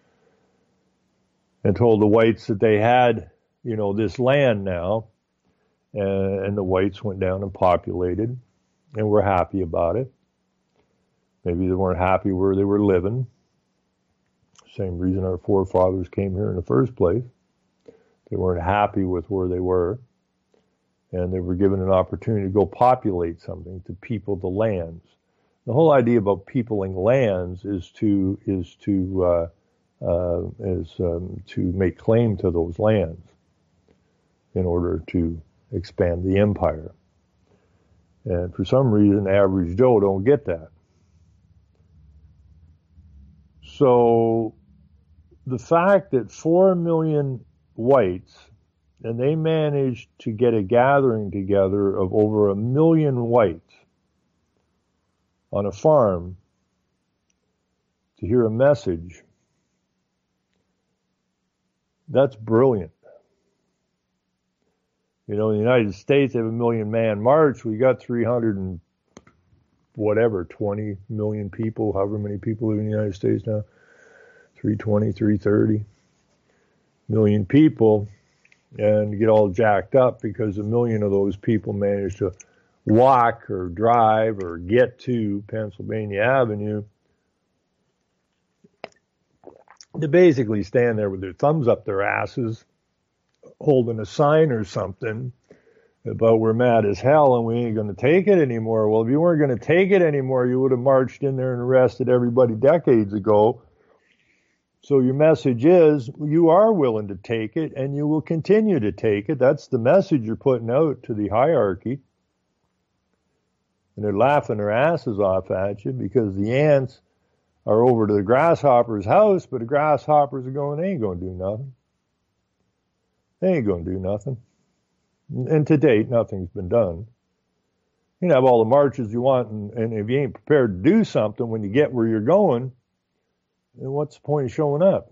and told the whites that they had, you know, this land now, and the whites went down and populated, and were happy about it. Maybe they weren't happy where they were living. Same reason our forefathers came here in the first place. They weren't happy with where they were. And they were given an opportunity to go populate something, to people the lands. The whole idea about peopling lands is to make claim to those lands in order to expand the empire. And for some reason, average Joe don't get that. So the fact that 4 million whites, and they managed to get a gathering together of over 1 million whites on a farm to hear a message, that's brilliant. You know, in the United States, they have a 1 million man march. We got 300 and whatever, 20 million people, however many people live in the United States now, 320, 330 million people, and get all jacked up because 1 million of those people managed to walk or drive or get to Pennsylvania Avenue to basically stand there with their thumbs up their asses, holding a sign or something about we're mad as hell and we ain't going to take it anymore. Well, if you weren't going to take it anymore, you would have marched in there and arrested everybody decades ago. So your message is you are willing to take it and you will continue to take it. That's the message you're putting out to the hierarchy. And they're laughing their asses off at you because the ants are over to the grasshopper's house, but the grasshoppers are going, they ain't going to do nothing. They ain't going to do nothing. And to date, nothing's been done. You can have all the marches you want, and if you ain't prepared to do something when you get where you're going, then what's the point of showing up?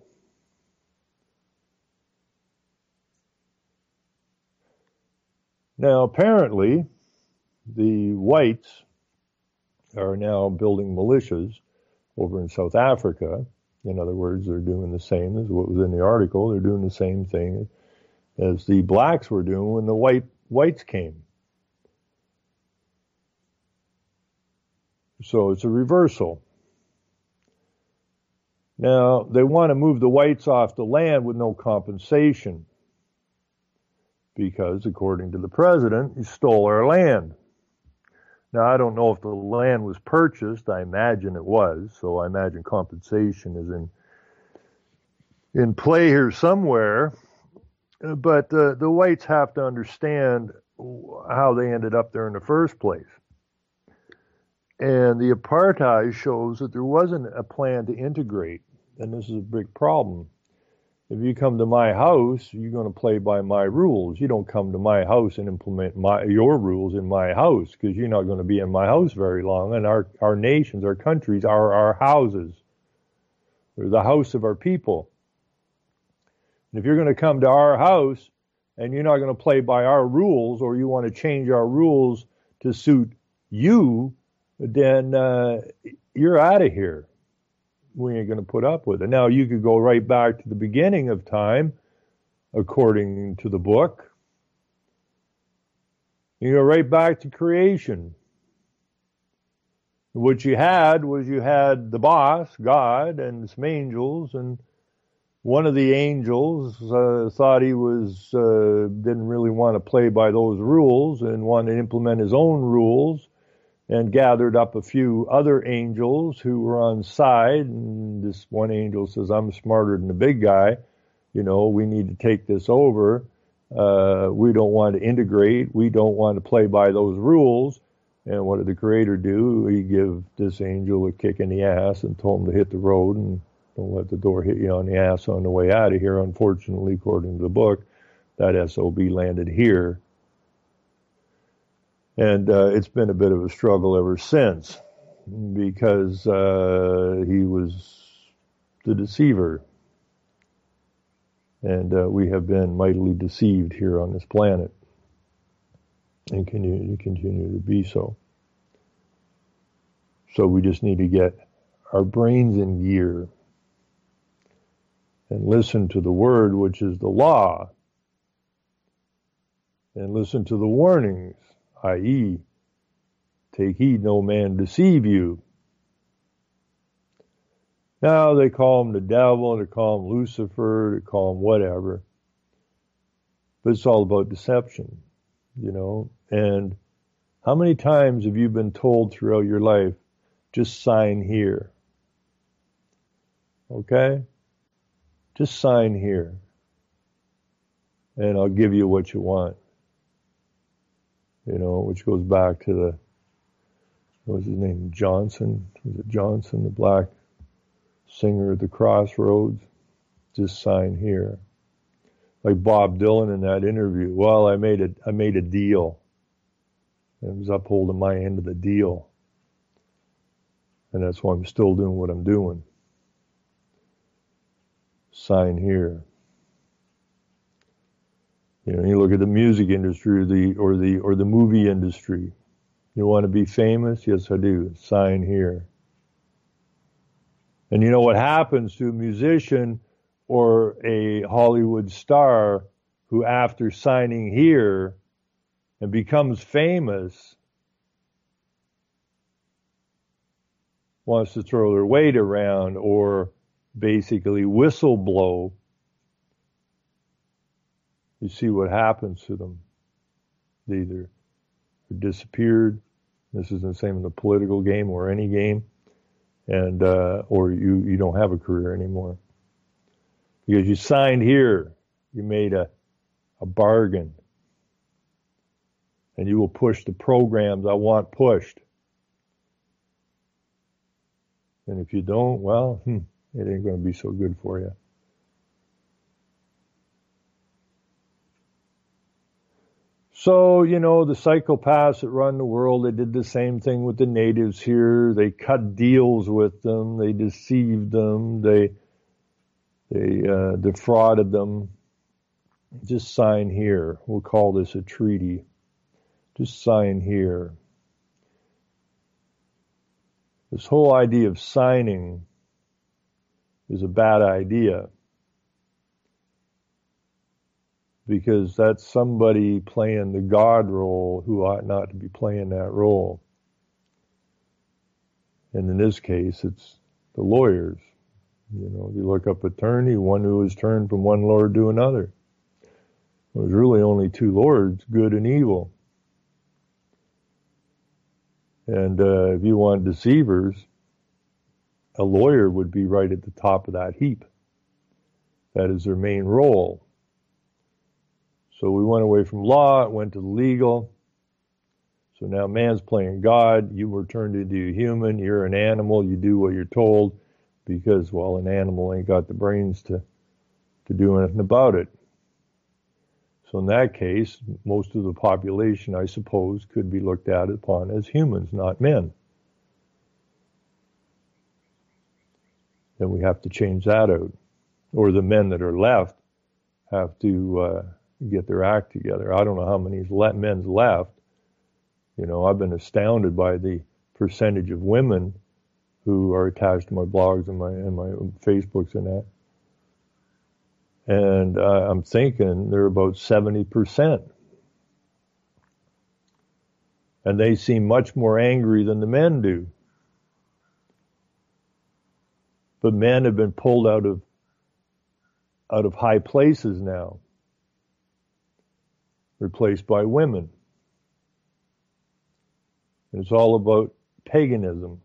Now, apparently, the whites are now building militias over in South Africa. In other words, they're doing the same as what was in the article. They're doing the same thing as the blacks were doing when the whites came. So it's a reversal. Now, they want to move the whites off the land with no compensation because, according to the president, he stole our land. Now, I don't know if the land was purchased. I imagine it was, so I imagine compensation is in play here somewhere. But the whites have to understand how they ended up there in the first place. And the apartheid shows that there wasn't a plan to integrate, and this is a big problem. If you come to my house, you're going to play by my rules. You don't come to my house and implement your rules in my house, because you're not going to be in my house very long. And our nations, our countries are our houses. They're the house of our people. And if you're going to come to our house and you're not going to play by our rules, or you want to change our rules to suit you, then you're out of here. We ain't going to put up with it. Now, you could go right back to the beginning of time, according to the book. You go right back to creation. What you had was the boss, God, and some angels, and one of the angels thought he didn't really want to play by those rules and wanted to implement his own rules, and gathered up a few other angels who were on side. And this one angel says, I'm smarter than the big guy. We need to take this over. We don't want to integrate. We don't want to play by those rules. And what did the Creator do? He gave this angel a kick in the ass and told him to hit the road and don't let the door hit you on the ass on the way out of here. Unfortunately, according to the book, that SOB landed here. And it's been a bit of a struggle ever since, because he was the deceiver. And we have been mightily deceived here on this planet, and continue to be so. So we just need to get our brains in gear and listen to the word, which is the law, and listen to the warnings, i.e., take heed no man deceive you. Now they call him the devil, they call him Lucifer, they call him whatever. But it's all about deception, And how many times have you been told throughout your life, just sign here? Okay? Just sign here. And I'll give you what you want. Which goes back to what was his name? Johnson? Was it Johnson, the black singer at the Crossroads? Just sign here. Like Bob Dylan in that interview. Well, I made a deal. I was upholding my end of the deal. And that's why I'm still doing what I'm doing. Sign here. You look at the music industry or the movie industry. You want to be famous? Yes, I do. Sign here. And you know what happens to a musician or a Hollywood star who, after signing here and becomes famous, wants to throw their weight around or basically whistleblow? You see what happens to them. They either disappeared. This is the same in the political game or any game, and or you don't have a career anymore because you signed here. You made a bargain, and you will push the programs I want pushed. And if you don't, well, it ain't going to be so good for you. So, the psychopaths that run the world, they did the same thing with the natives here. They cut deals with them. They deceived them. They defrauded them. Just sign here. We'll call this a treaty. Just sign here. This whole idea of signing is a bad idea, because that's somebody playing the God role who ought not to be playing that role. And in this case, it's the lawyers. You look up attorney, one who was turned from one lord to another. There's really only two lords, good and evil. And if you want deceivers, a lawyer would be right at the top of that heap. That is their main role. So we went away from law, it went to legal. So now man's playing God. You were turned into a human. You're an animal. You do what you're told because, well, an animal ain't got the brains to to do anything about it. So in that case, most of the population, I suppose, could be looked at upon as humans, not men. Then we have to change that out. Or the men that are left have to get their act together. I don't know how many men's left. You know, I've been astounded by the percentage of women who are attached to my blogs and my Facebooks and that. And I'm thinking they're about 70%. And they seem much more angry than the men do. But men have been pulled out of high places now, replaced by women. And it's all about paganism.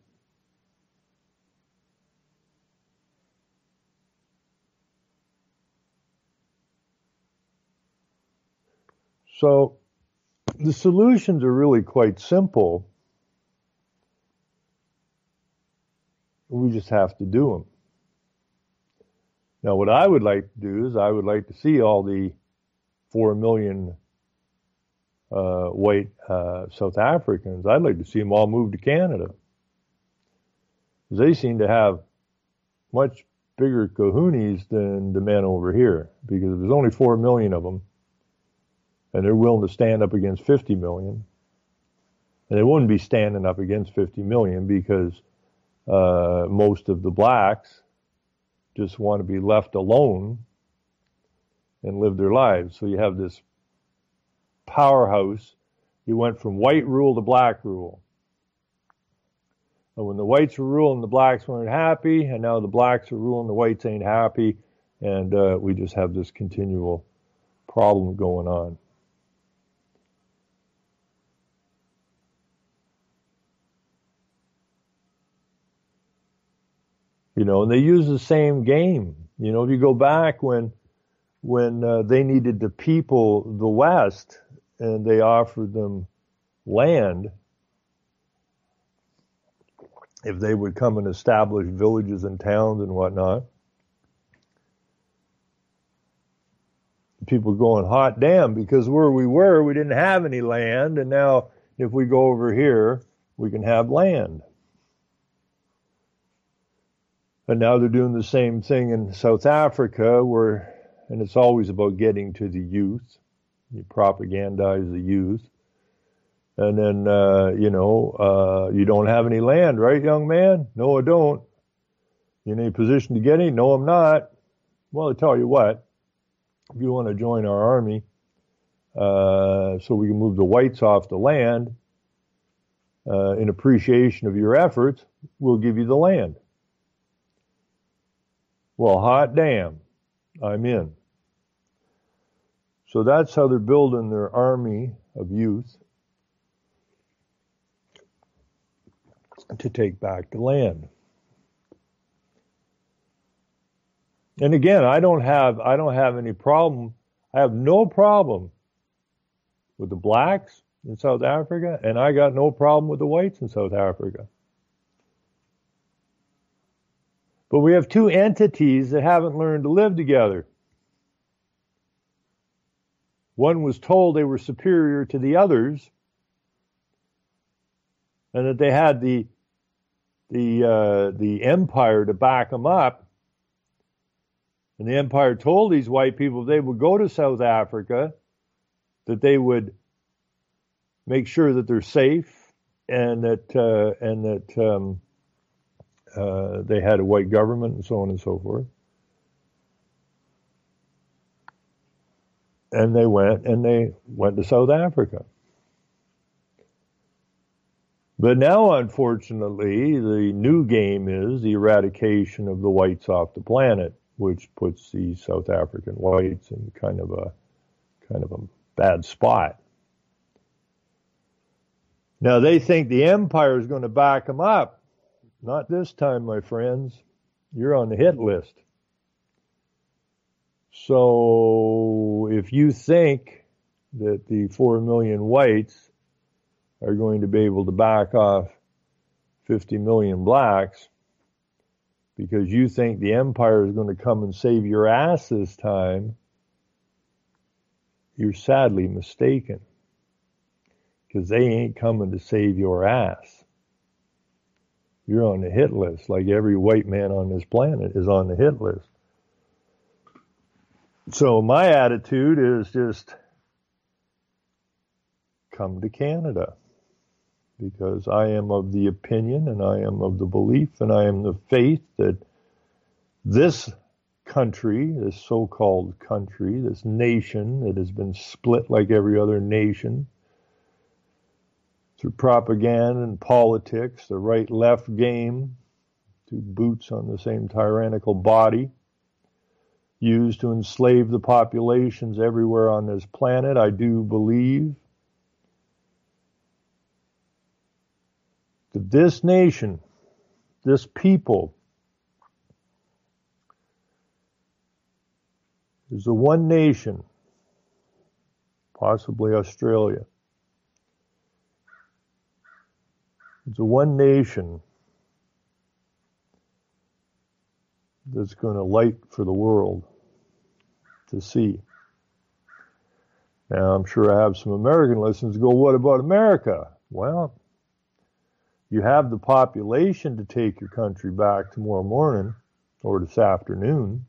So the solutions are really quite simple. We just have to do them. Now, what I would like to do is I would like to see all the 4 million white South Africans. I'd like to see them all move to Canada. Because they seem to have much bigger kahunas than the men over here. Because there's only 4 million of them. And they're willing to stand up against 50 million. And they wouldn't be standing up against 50 million because most of the blacks just want to be left alone and live their lives. So you have this powerhouse. You went from white rule to black rule. And when the whites were ruling, the blacks weren't happy, and now the blacks are ruling, the whites ain't happy, and we just have this continual problem going on. You know, and they use the same game. You know, if you go back when they needed to people the West and they offered them land, if they would come and establish villages and towns and whatnot, people going, hot damn, because where we were, we didn't have any land, and now if we go over here, we can have land. And now they're doing the same thing in South Africa, and it's always about getting to the youth. You propagandize the youth. And then, you don't have any land, right, young man? No, I don't. You in any position to get any? No, I'm not. Well, I tell you what, if you want to join our army, so we can move the whites off the land, in appreciation of your efforts, we'll give you the land. Well, hot damn, I'm in. So that's how they're building their army of youth to take back the land. And again, I don't have any problem. I have no problem with the blacks in South Africa, and I got no problem with the whites in South Africa. But we have two entities that haven't learned to live together. One was told they were superior to the others, and that they had the empire to back them up. And the empire told these white people if they would go to South Africa, that they would make sure that they're safe and that they had a white government and so on and so forth. And they went to South Africa. But now, unfortunately, the new game is the eradication of the whites off the planet, which puts the South African whites in kind of a bad spot. Now they think the empire is going to back them up. Not this time, my friends. You're on the hit list. So if you think that the 4 million whites are going to be able to back off 50 million blacks, because you think the empire is going to come and save your ass this time, you're sadly mistaken. Because they ain't coming to save your ass. You're on the hit list, like every white man on this planet is on the hit list. So my attitude is just come to Canada. Because I am of the opinion and I am of the belief and I am the faith that this country, this so-called country, this nation that has been split like every other nation through propaganda and politics, the right-left game, two boots on the same tyrannical body, used to enslave the populations everywhere on this planet, I do believe that this nation, this people, is the one nation, possibly Australia, it's the one nation that's going to light for the world to see. Now, I'm sure I have some American listeners go, what about America? Well, you have the population to take your country back tomorrow morning or this afternoon.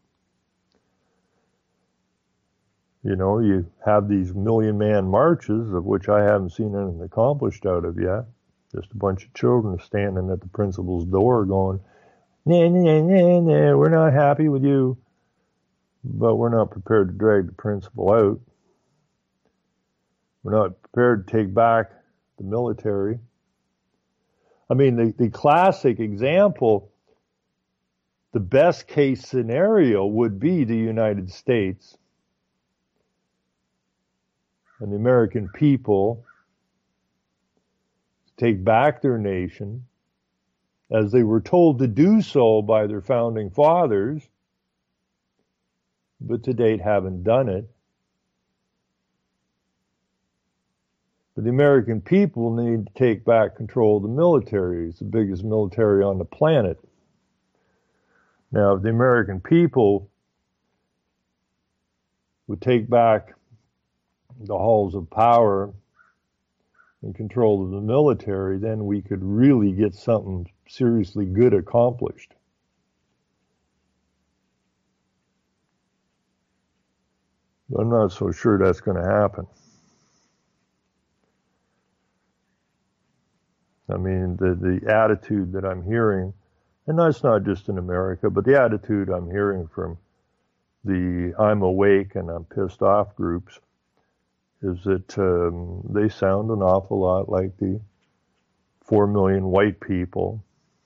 You know, you have these million-man marches, of which I haven't seen anything accomplished out of yet. Just a bunch of children standing at the principal's door going, nah, nah, nah, nah, we're not happy with you, but we're not prepared to drag the principal out. We're not prepared to take back the military. I mean, the classic example, the best case scenario would be the United States and the American people to take back their nation as they were told to do so by their founding fathers, but to date haven't done it. But the American people need to take back control of the military. It's the biggest military on the planet. Now, if the American people would take back the halls of power and control of the military, then we could really get something seriously good accomplished. But I'm not so sure that's going to happen. I mean, the attitude that I'm hearing, and that's not just in America, but the attitude I'm hearing from the I'm awake and I'm pissed off groups is that they sound an awful lot like the 4 million white people,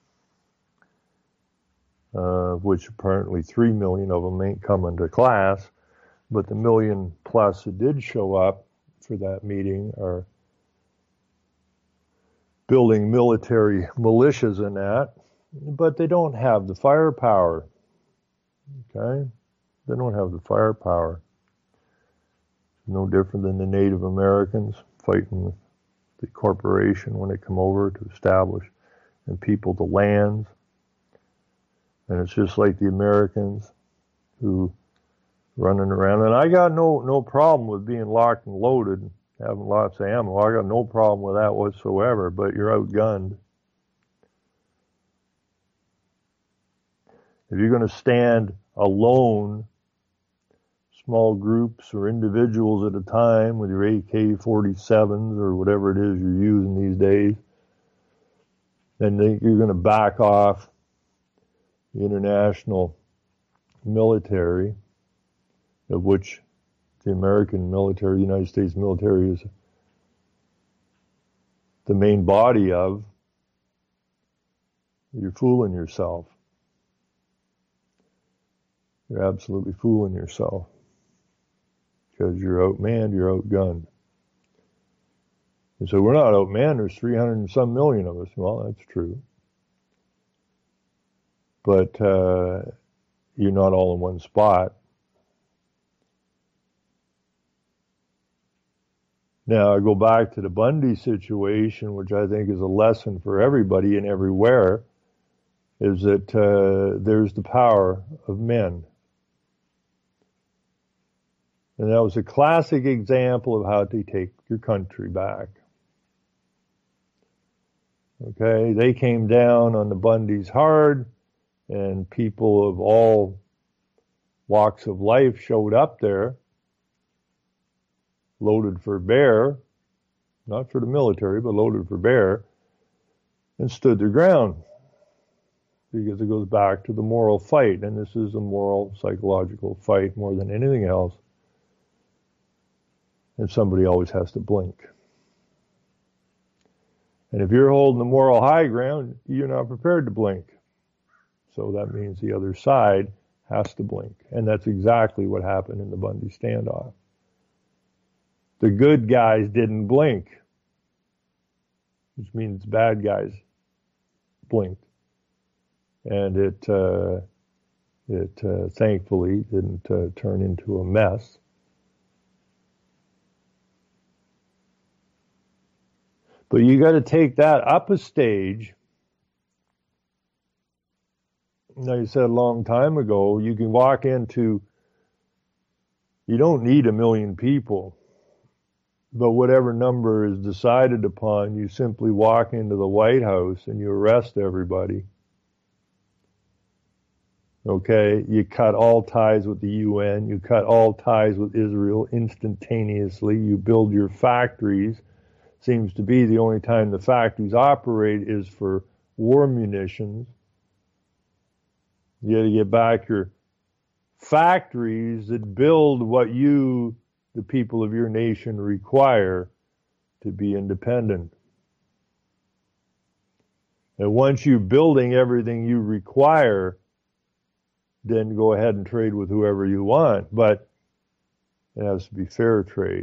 which apparently 3 million of them ain't coming to class, but the million plus that did show up for that meeting are building military militias and that, but they don't have the firepower, okay? They don't have the firepower. No different than the Native Americans fighting with the corporation when they come over to establish and people the lands. And it's just like the Americans who running around. And I got no problem with being locked and loaded, having lots of ammo. I got no problem with that whatsoever, but you're outgunned. If you're going to stand alone, small groups or individuals at a time with your AK-47s or whatever it is you're using these days, then you're going to back off the international military, of which the American military, the United States military, is the main body of. You're fooling yourself. You're absolutely fooling yourself. Because you're outmanned, you're outgunned. And so we're not outmanned, there's 300 and some million of us. Well, that's true. But you're not all in one spot. Now, I go back to the Bundy situation, which I think is a lesson for everybody and everywhere. is that there's the power of men. And that was a classic example of how to take your country back. Okay, they came down on the Bundys hard, and people of all walks of life showed up there, loaded for bear, not for the military, but loaded for bear, and stood their ground. Because it goes back to the moral fight, and this is a moral, psychological fight more than anything else. And somebody always has to blink. And if you're holding the moral high ground, you're not prepared to blink. So that means the other side has to blink. And that's exactly what happened in the Bundy standoff. The good guys didn't blink, which means bad guys blinked. And it thankfully didn't turn into a mess. But you got to take that up a stage. Like I said a long time ago, you can walk into, you don't need 1 million people, but whatever number is decided upon, you simply walk into the White House and you arrest everybody. Okay, you cut all ties with the UN, you cut all ties with Israel instantaneously, you build your factories. Seems to be the only time the factories operate is for war munitions. You got to get back your factories that build what you, the people of your nation, require to be independent. And once you're building everything you require, then go ahead and trade with whoever you want. But it has to be fair trade.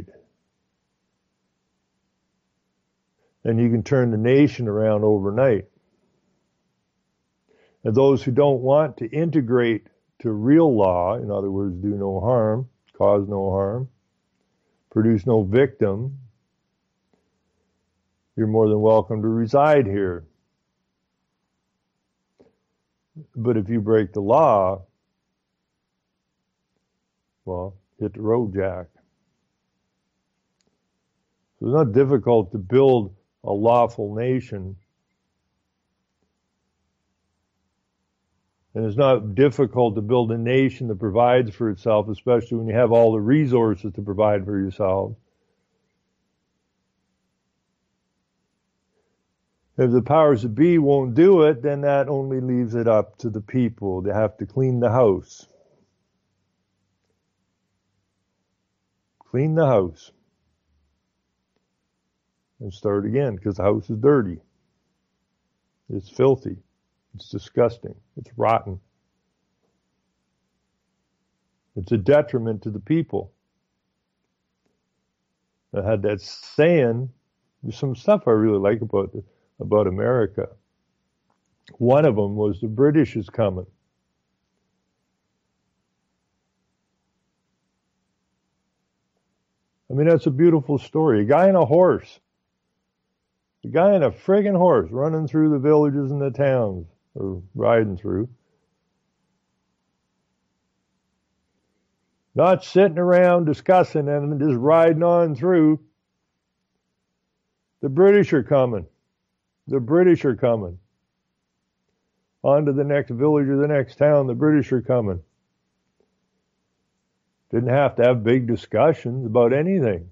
And you can turn the nation around overnight. And those who don't want to integrate to real law, in other words, do no harm, cause no harm, produce no victim, you're more than welcome to reside here. But if you break the law, well, hit the road, Jack. So it's not difficult to build a lawful nation. And it's not difficult to build a nation that provides for itself, especially when you have all the resources to provide for yourself. If the powers that be won't do it, then that only leaves it up to the people. They have to clean the house. Clean the house. And start again, because the house is dirty. It's filthy. It's disgusting. It's rotten. It's a detriment to the people. I had that saying, there's some stuff I really like about America. One of them was the British is coming. I mean, that's a beautiful story. A guy on a horse. A guy on a friggin' horse running through the villages and the towns, or riding through. Not sitting around discussing it and just riding on through. The British are coming. The British are coming. On to the next village or the next town, the British are coming. Didn't have to have big discussions about anything.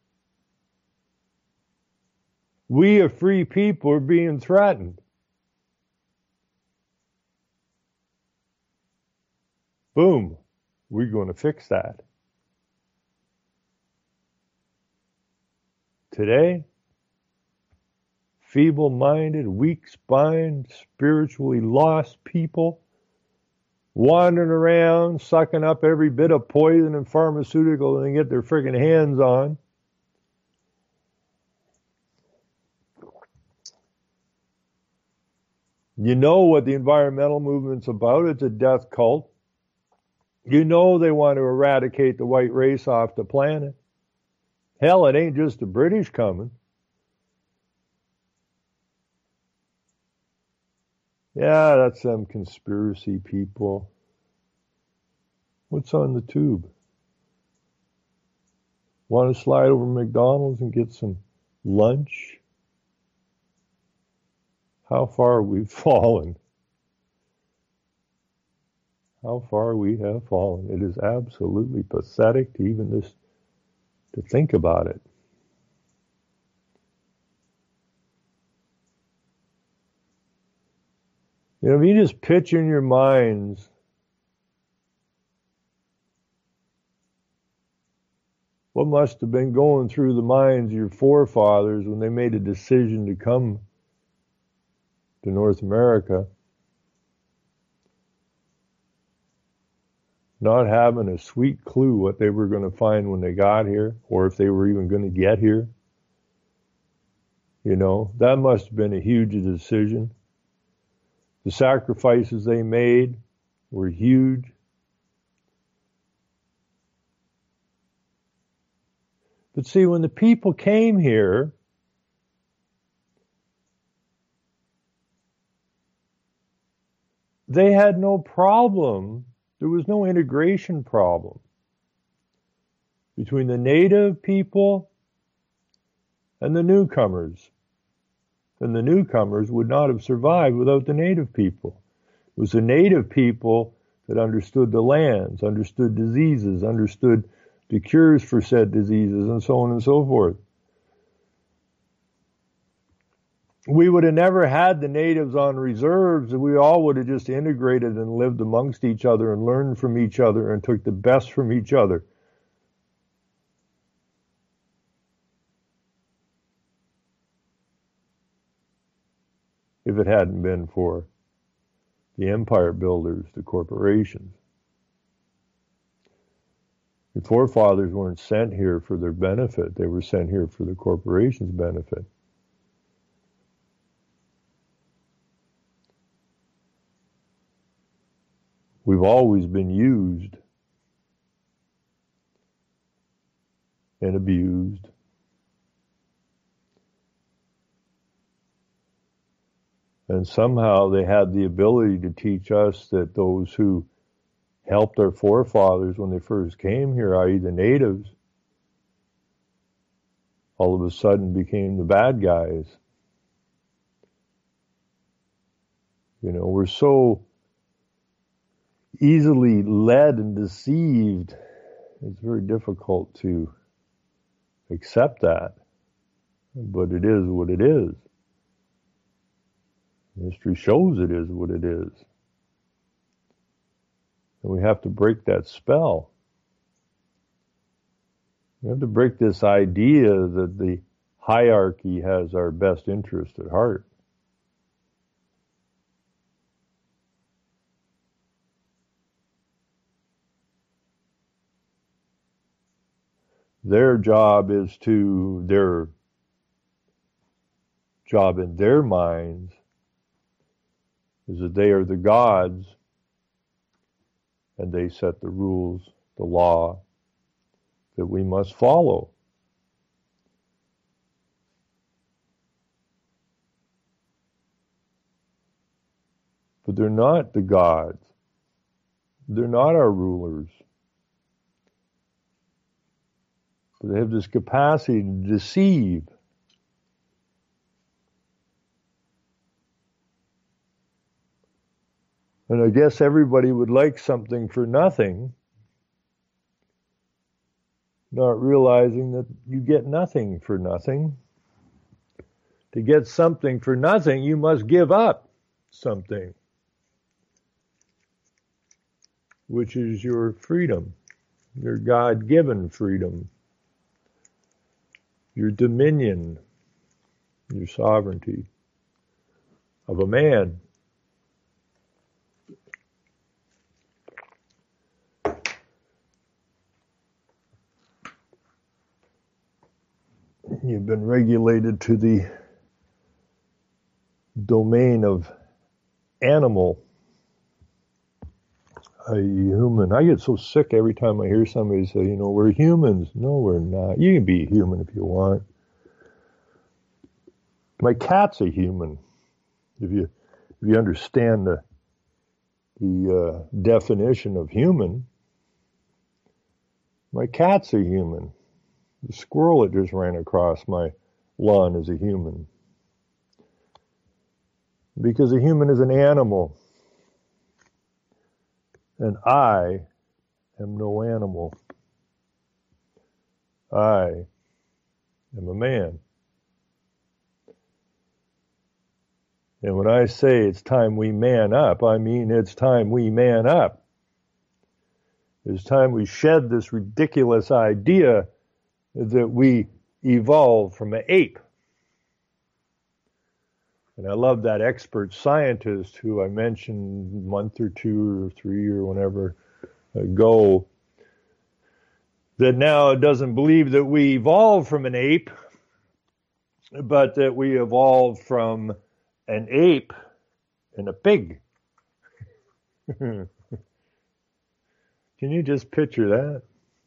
We, a free people, are being threatened. Boom. We're going to fix that. Today, feeble-minded, weak-spined, spiritually lost people wandering around, sucking up every bit of poison and pharmaceutical they can get their friggin' hands on. You know what the environmental movement's about. It's a death cult. You know they want to eradicate the white race off the planet. Hell, it ain't just the British coming. Yeah, that's them conspiracy people. What's on the tube? Want to slide over to McDonald's and get some lunch? How far we've fallen. How far we have fallen. It is absolutely pathetic to even to think about it. You know, if you just picture in your minds what must have been going through the minds of your forefathers when they made a decision to come to North America, not having a sweet clue what they were going to find when they got here, or if they were even going to get here. You know, that must have been a huge decision. The sacrifices they made were huge. But see, when the people came here, they had no problem. There was no integration problem between the native people and the newcomers. And the newcomers would not have survived without the native people. It was the native people that understood the lands, understood diseases, understood the cures for said diseases, and so on and so forth. We would have never had the natives on reserves. We all would have just integrated and lived amongst each other and learned from each other and took the best from each other. If it hadn't been for the empire builders, the corporations. The forefathers weren't sent here for their benefit. They were sent here for the corporation's benefit. We've always been used and abused. And somehow they had the ability to teach us that those who helped our forefathers when they first came here, i.e. the natives, all of a sudden became the bad guys. You know, we're so easily led and deceived. It's very difficult to accept that. But it is what it is. History shows it is what it is. And we have to break that spell. We have to break this idea that the hierarchy has our best interest at heart. Their job in their minds is that they are the gods and they set the rules, the law that we must follow. But they're not the gods. They're not our rulers. But they have this capacity to deceive. And I guess everybody would like something for nothing, not realizing that you get nothing for nothing. To get something for nothing, you must give up something, which is your freedom, your God-given freedom, your dominion, your sovereignty of a man. You've been regulated to the domain of animal, a human. I get so sick every time I hear somebody say, you know, we're humans. No, we're not. You can be a human if you want. My cat's a human. If you if you understand the definition of human, my cat's a human. The squirrel that just ran across my lawn is a human. Because a human is an animal. And I am no animal. I am a man. And when I say it's time we man up, I mean it's time we man up. It's time we shed this ridiculous idea that we evolved from an ape. And I love that expert scientist who I mentioned a month or 2 or 3 or whenever ago, that now doesn't believe that we evolved from an ape, but that we evolved from an ape and a pig. Can you just picture that?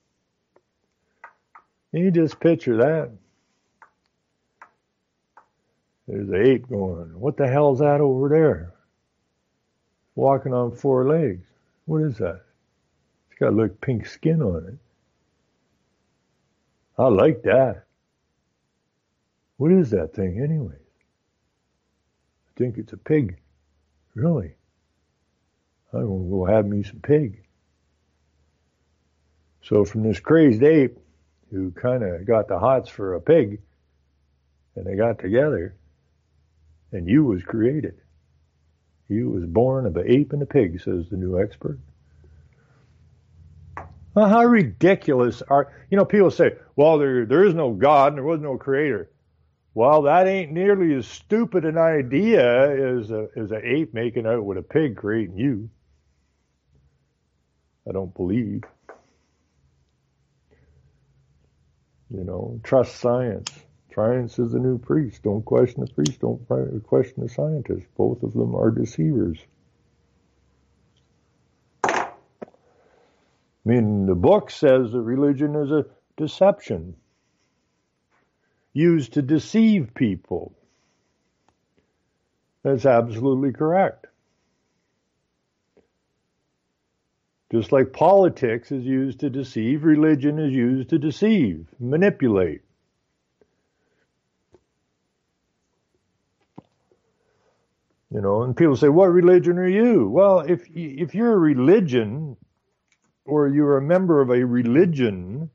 Can you just picture that? There's an ape going, what the hell's that over there? Walking on 4 legs. What is that? It's got like pink skin on it. I like that. What is that thing anyways? I think it's a pig. Really? I'm going to go have me some pig. So from this crazed ape who kind of got the hots for a pig, and they got together, and you was created. You was born of an ape and a pig, says the new expert. Well, how ridiculous are, people say, well, there is no God and there was no creator. Well, that ain't nearly as stupid an idea as an ape making out with a pig creating you. I don't believe. Trust science. Science is the new priest. Don't question the priest. Don't question the scientist. Both of them are deceivers. I mean, the book says that religion is a deception used to deceive people. That's absolutely correct. Just like politics is used to deceive, religion is used to deceive, manipulate. And people say, what religion are you? Well, if you're a religion, or you're a member of a religion,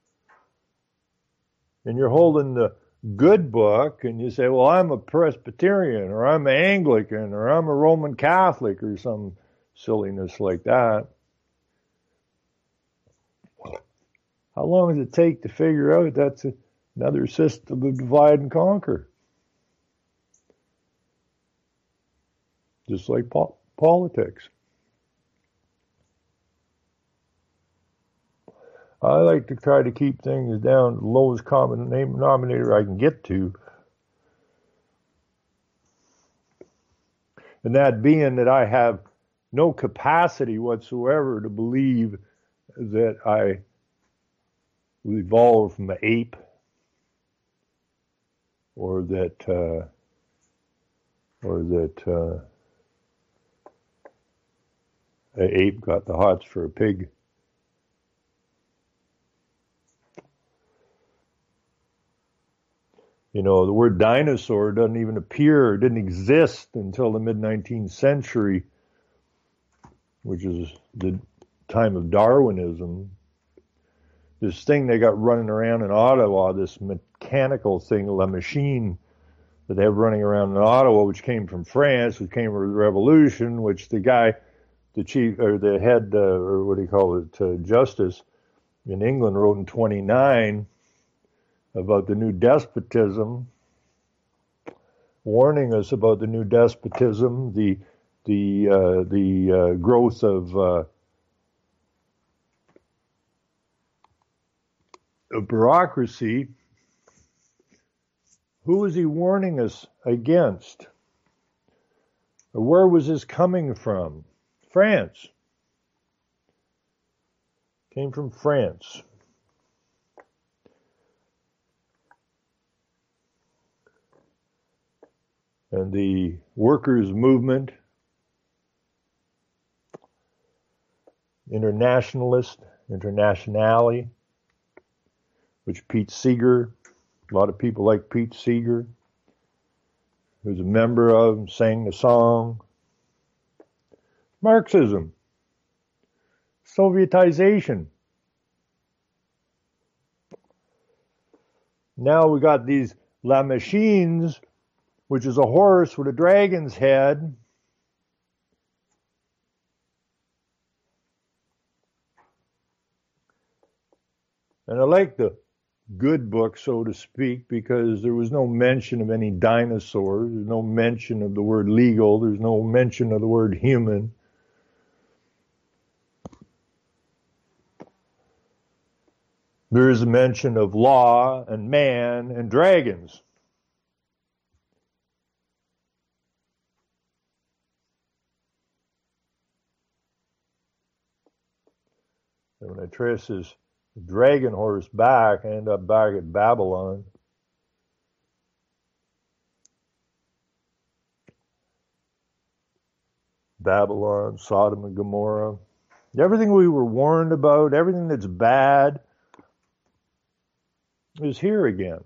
and you're holding the good book, and you say, well, I'm a Presbyterian, or I'm an Anglican, or I'm a Roman Catholic, or some silliness like that, how long does it take to figure out that's another system of divide and conquer? Just like politics. I like to try to keep things down to the lowest common denominator I can get to. And that being that I have no capacity whatsoever to believe that I evolved from an ape, or that an ape got the hots for a pig. The word dinosaur doesn't even appear, didn't exist until the mid-19th century, which is the time of Darwinism. This thing they got running around in Ottawa, this mechanical thing, La Machine, that they have running around in Ottawa, which came from France, which came from the Revolution, which the guy, the chief, or the head, or what do you call it, justice in England wrote in 29 about the new despotism, warning us about the new despotism, the growth of bureaucracy. Who was he warning us against? Or where was this coming from? France. Came from France. and the workers' movement, Internationale, which Pete Seeger, a lot of people like Pete Seeger, who's a member of and sang the song. Marxism, Sovietization. Now we got these La Machines, which is a horse with a dragon's head. And I like the good book, so to speak, because there was no mention of any dinosaurs. There's no mention of the word legal. There's no mention of the word human. There is a mention of law and man and dragons. And when I trace this dragon horse back, I end up back at Babylon. Babylon, Sodom and Gomorrah. Everything we were warned about, everything that's bad, is here again.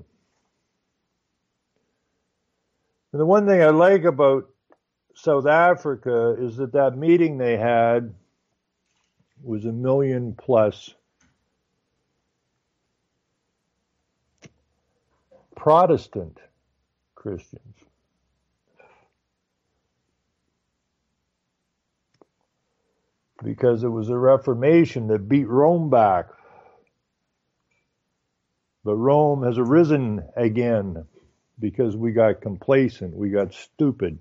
And the one thing I like about South Africa is that meeting they had was 1 million plus Protestant Christians. Because it was a Reformation that beat Rome back. But Rome has arisen again because we got complacent, we got stupid.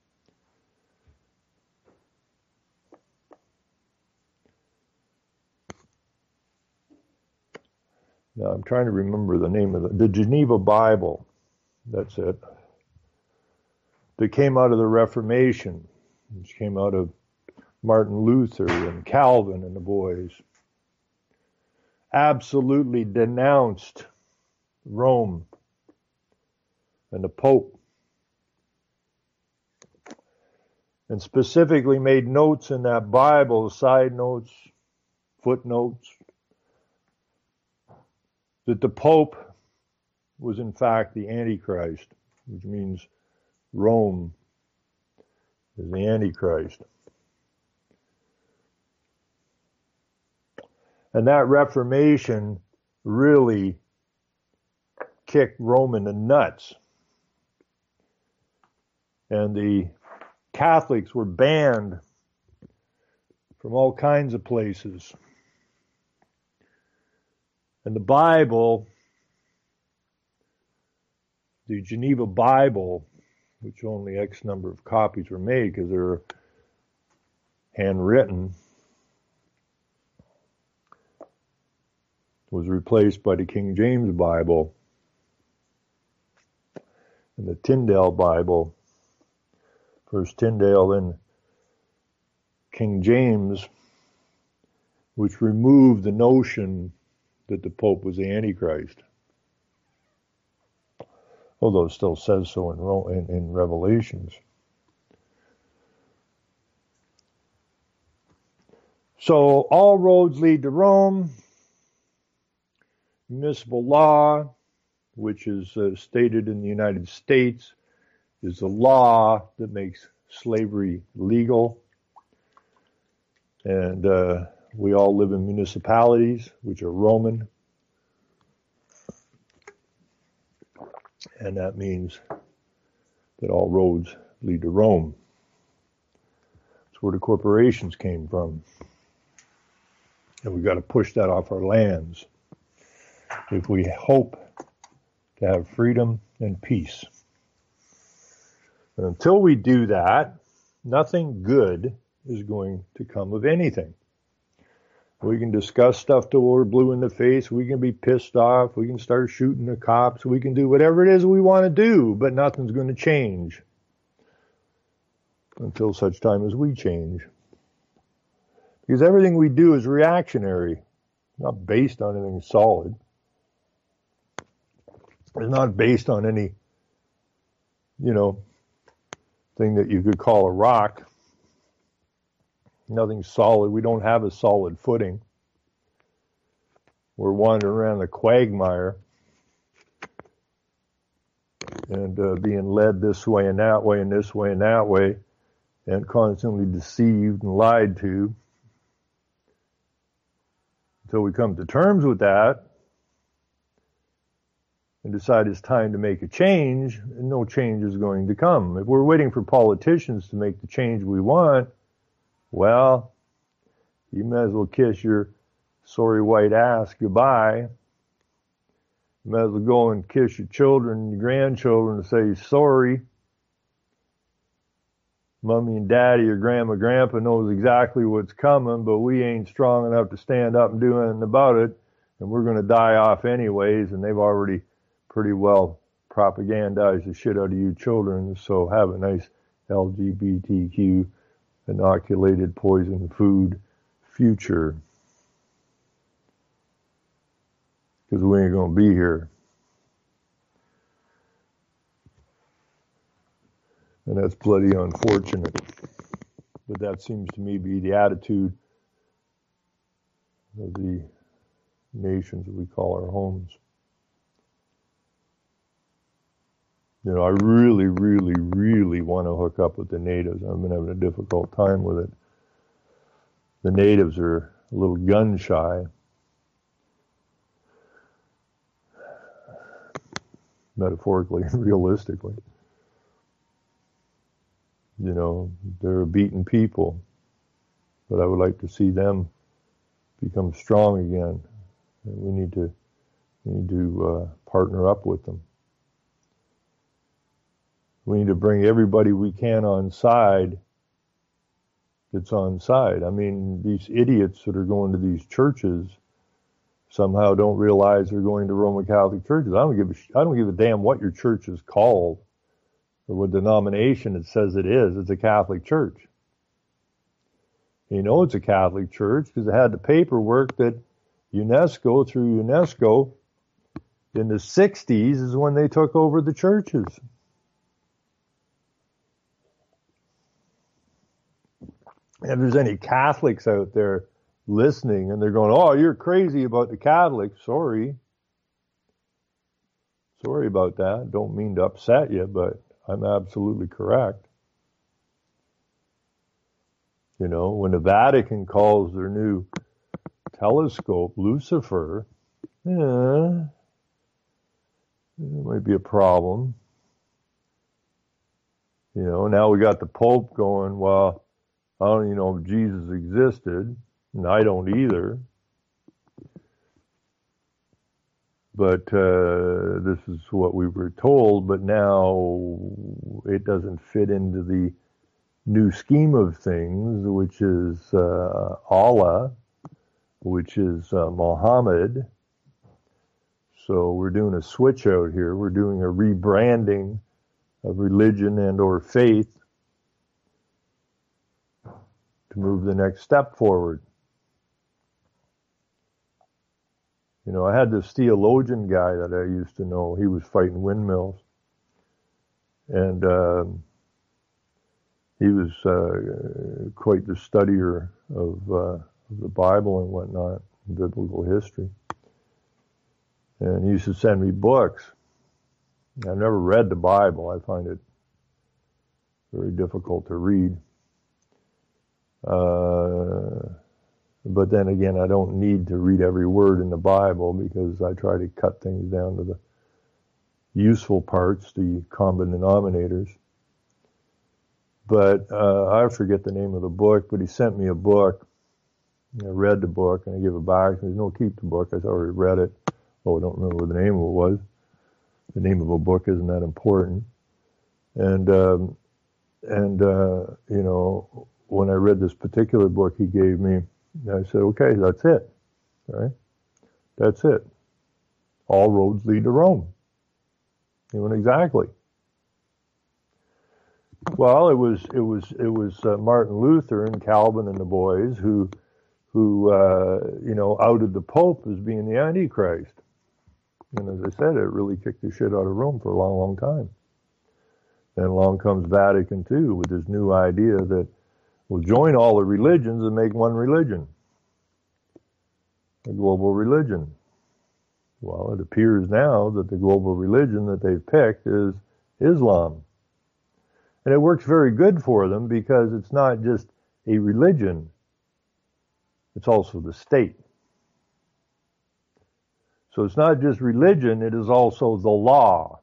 Now I'm trying to remember the name of the Geneva Bible. That's it. That came out of the Reformation, which came out of Martin Luther and Calvin and the boys. Absolutely denounced Rome and the Pope, and specifically made notes in that Bible, side notes, footnotes, that the Pope was in fact the Antichrist, which means Rome is the Antichrist. And that Reformation really kicked Rome in the nuts. And the Catholics were banned from all kinds of places. And the Bible, the Geneva Bible, which only X number of copies were made because they were handwritten, was replaced by the King James Bible and the Tyndale Bible. First Tyndale, then King James, which removed the notion that the Pope was the Antichrist. Although it still says so in Revelations. So all roads lead to Rome. Municipal law, which is stated in the United States, is the law that makes slavery legal. And we all live in municipalities, which are Roman. And that means that all roads lead to Rome. That's where the corporations came from. And we've got to push that off our lands if we hope to have freedom and peace. And until we do that, nothing good is going to come of anything. We can discuss stuff till we're blue in the face. We can be pissed off. We can start shooting the cops. We can do whatever it is we want to do, but nothing's going to change until such time as we change. Because everything we do is reactionary, not based on anything solid. It's not based on any, thing that you could call a rock. Nothing solid. We don't have a solid footing. We're wandering around the quagmire and being led this way and that way and this way and that way, and constantly deceived and lied to, until we come to terms with that and decide it's time to make a change, and no change is going to come. If we're waiting for politicians to make the change we want, well, you may as well kiss your sorry white ass goodbye. You might as well go and kiss your children and your grandchildren and say sorry. Mommy and daddy or grandma, grandpa knows exactly what's coming, but we ain't strong enough to stand up and do anything about it, and we're going to die off anyways, and they've already pretty well propagandized the shit out of you children, so have a nice LGBTQ inoculated poison food future. Because we ain't going to be here. And that's bloody unfortunate. But that seems to me be the attitude of the nations that we call our homes. You know, I really, really, really want to hook up with the natives. I've been having a difficult time with it. The natives are a little gun shy. Metaphorically and realistically. You know, they're a beaten people. But I would like to see them become strong again. And we need to partner up with them. We need to bring everybody we can on side that's on side. I mean, these idiots that are going to these churches somehow don't realize they're going to Roman Catholic churches. I don't give a damn what your church is called or what denomination it says it is. It's a Catholic church. You know it's a Catholic church because it had the paperwork that UNESCO, through UNESCO, in the 60s is when they took over the churches. If there's any Catholics out there listening and they're going, oh, you're crazy about the Catholics, sorry about that. Don't mean to upset you, but I'm absolutely correct. You know, when the Vatican calls their new telescope Lucifer, it might be a problem. You know, now we got the Pope going, well, I don't even know if Jesus existed, and I don't either. But this is what we were told, but now it doesn't fit into the new scheme of things, which is Allah, which is Muhammad. So we're doing a switch out here. We're doing a rebranding of religion and or faith to move the next step forward. You know, I had this theologian guy that I used to know. He was fighting windmills. And he was quite the studier of the Bible and whatnot, biblical history. And he used to send me books. I've never read the Bible. I find it very difficult to read. But then again, I don't need to read every word in the Bible because I try to cut things down to the useful parts, the common denominators. But I forget the name of the book, but he sent me a book. I read the book and I gave it back. He said, no, keep the book. I already read it. Oh, I don't remember what the name of it was. The name of a book isn't that important. And you know, when I read this particular book he gave me, I said, okay, that's it. All right? That's it. All roads lead to Rome. He went, exactly. Well, it was Martin Luther and Calvin and the boys who you know, outed the Pope as being the Antichrist. And as I said, it really kicked the shit out of Rome for a long, long time. And along comes Vatican II with this new idea that we'll join all the religions and make one religion, a global religion. Well, it appears now that the global religion that they've picked is Islam. And it works very good for them because it's not just a religion, it's also the state. So it's not just religion, it is also the law.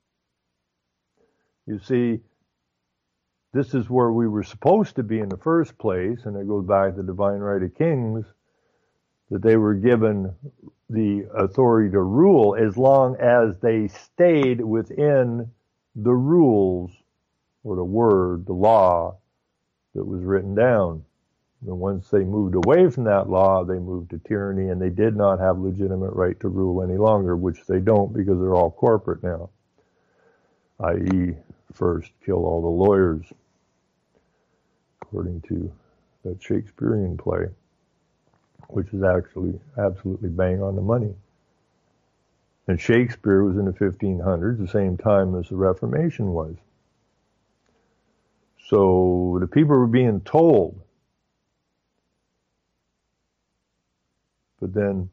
You see, this is where we were supposed to be in the first place, and it goes back to the divine right of kings, that they were given the authority to rule as long as they stayed within the rules or the word, the law that was written down. And once they moved away from that law, they moved to tyranny, and they did not have legitimate right to rule any longer, which they don't because they're all corporate now, i.e., first kill all the lawyers, according to that Shakespearean play, which is actually absolutely bang on the money. And Shakespeare was in the 1500s, the same time as the Reformation was. So the people were being told, but then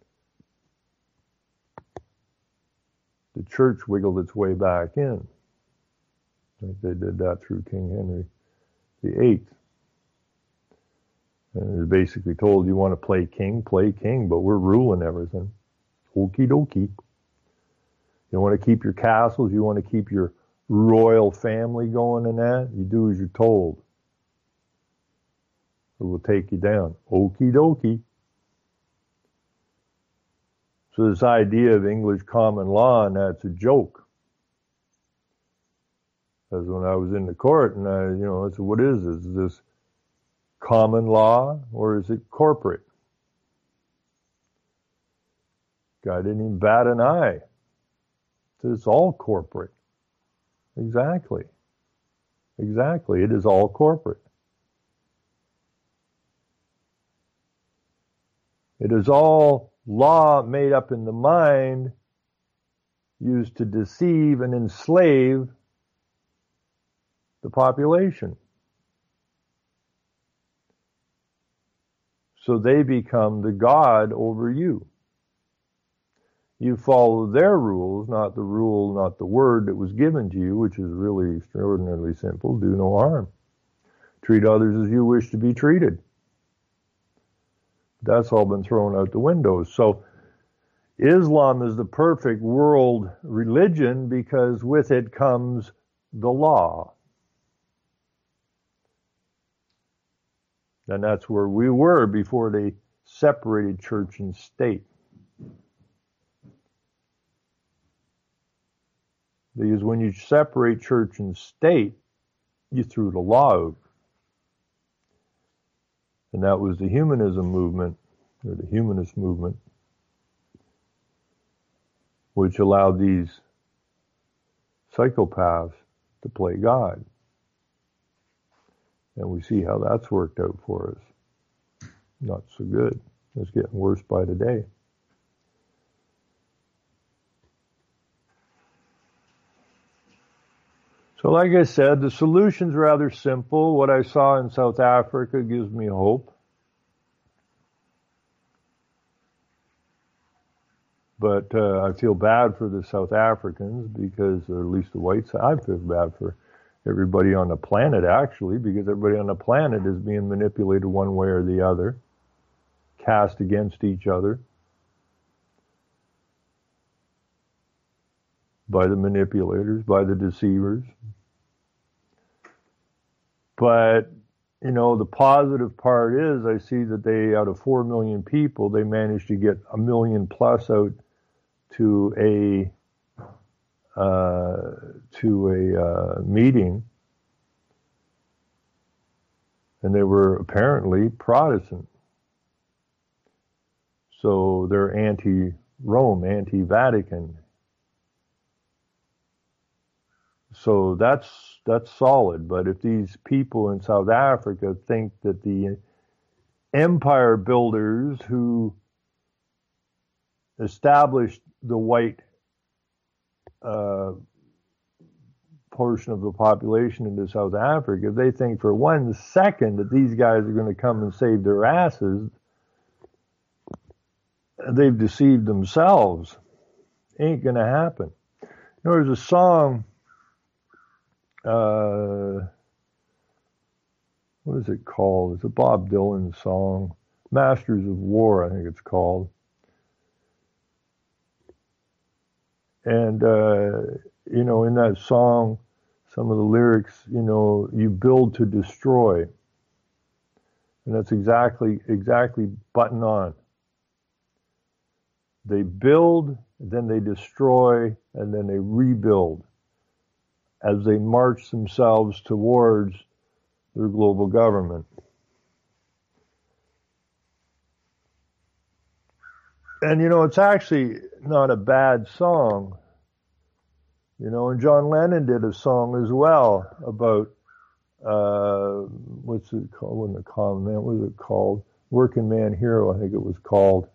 the church wiggled its way back in. I think they did that through King Henry VIII. And it basically told, you want to play king, but we're ruling everything. Okie dokie. You want to keep your castles, you want to keep your royal family going and that, you do as you're told. Or we'll take you down. Okie dokie. So this idea of English common law, and that's a joke. Because when I was in the court, and I said, what is this? Is this common law or is it corporate? Guy didn't even bat an eye. Said it's all corporate. Exactly. It is all corporate. It is all law made up in the mind, used to deceive and enslave the population. So they become the God over you. You follow their rules, not the rule, not the word that was given to you, which is really extraordinarily simple. Do no harm. Treat others as you wish to be treated. That's all been thrown out the window. So Islam is the perfect world religion because with it comes the law. And that's where we were before they separated church and state. Because when you separate church and state, you threw the law out. And that was the humanism movement, or the humanist movement, which allowed these psychopaths to play God. And we see how that's worked out for us. Not so good. It's getting worse by the day. So like I said, the solution's rather simple. What I saw in South Africa gives me hope. But I feel bad for the South Africans because, or at least the whites, I feel bad for everybody on the planet actually, because everybody on the planet is being manipulated one way or the other, cast against each other by the manipulators, by the deceivers. But, you know, the positive part is I see that they, out of 4 million people, they managed to get 1 million plus out to a meeting, and they were apparently Protestant. So they're anti-Rome, anti-Vatican. So that's solid. But if these people in South Africa think that the empire builders who established the white portion of the population into South Africa, if they think for 1 second that these guys are going to come and save their asses, they've deceived themselves. Ain't going to happen. There's a song, what is it called? It's a Bob Dylan song, Masters of War, I think it's called. And, in that song, some of the lyrics, you build to destroy. And that's exactly button on. They build, then they destroy, and then they rebuild as they march themselves towards their global government. And, it's actually not a bad song. And John Lennon did a song as well about, what's it called? What was it called? Working Man Hero, I think it was called.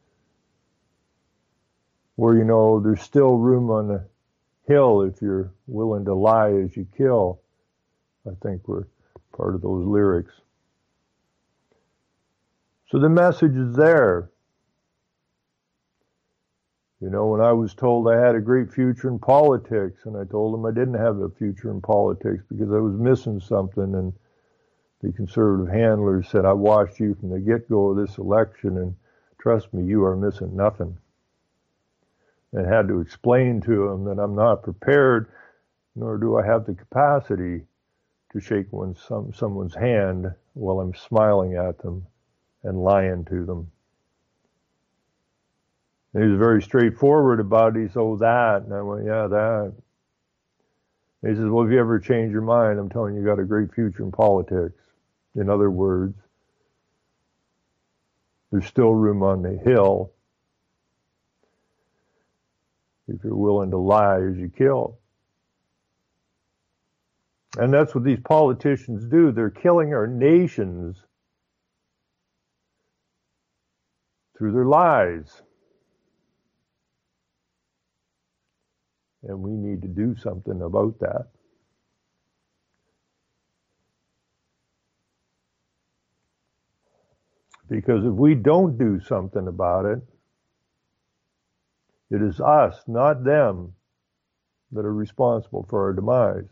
Where, there's still room on the hill if you're willing to lie as you kill. I think were part of those lyrics. So the message is there. When I was told I had a great future in politics, and I told them I didn't have a future in politics because I was missing something, and the conservative handlers said, I watched you from the get-go of this election, and trust me, you are missing nothing. And had to explain to them that I'm not prepared, nor do I have the capacity to shake someone's hand while I'm smiling at them and lying to them. And he was very straightforward about it. He said, oh, that. And I went, yeah, that. And he says, well, if you ever change your mind, I'm telling you, you got a great future in politics. In other words, there's still room on the hill if you're willing to lie as you kill. And that's what these politicians do. They're killing our nations through their lies. And we need to do something about that. Because if we don't do something about it, it is us, not them, that are responsible for our demise.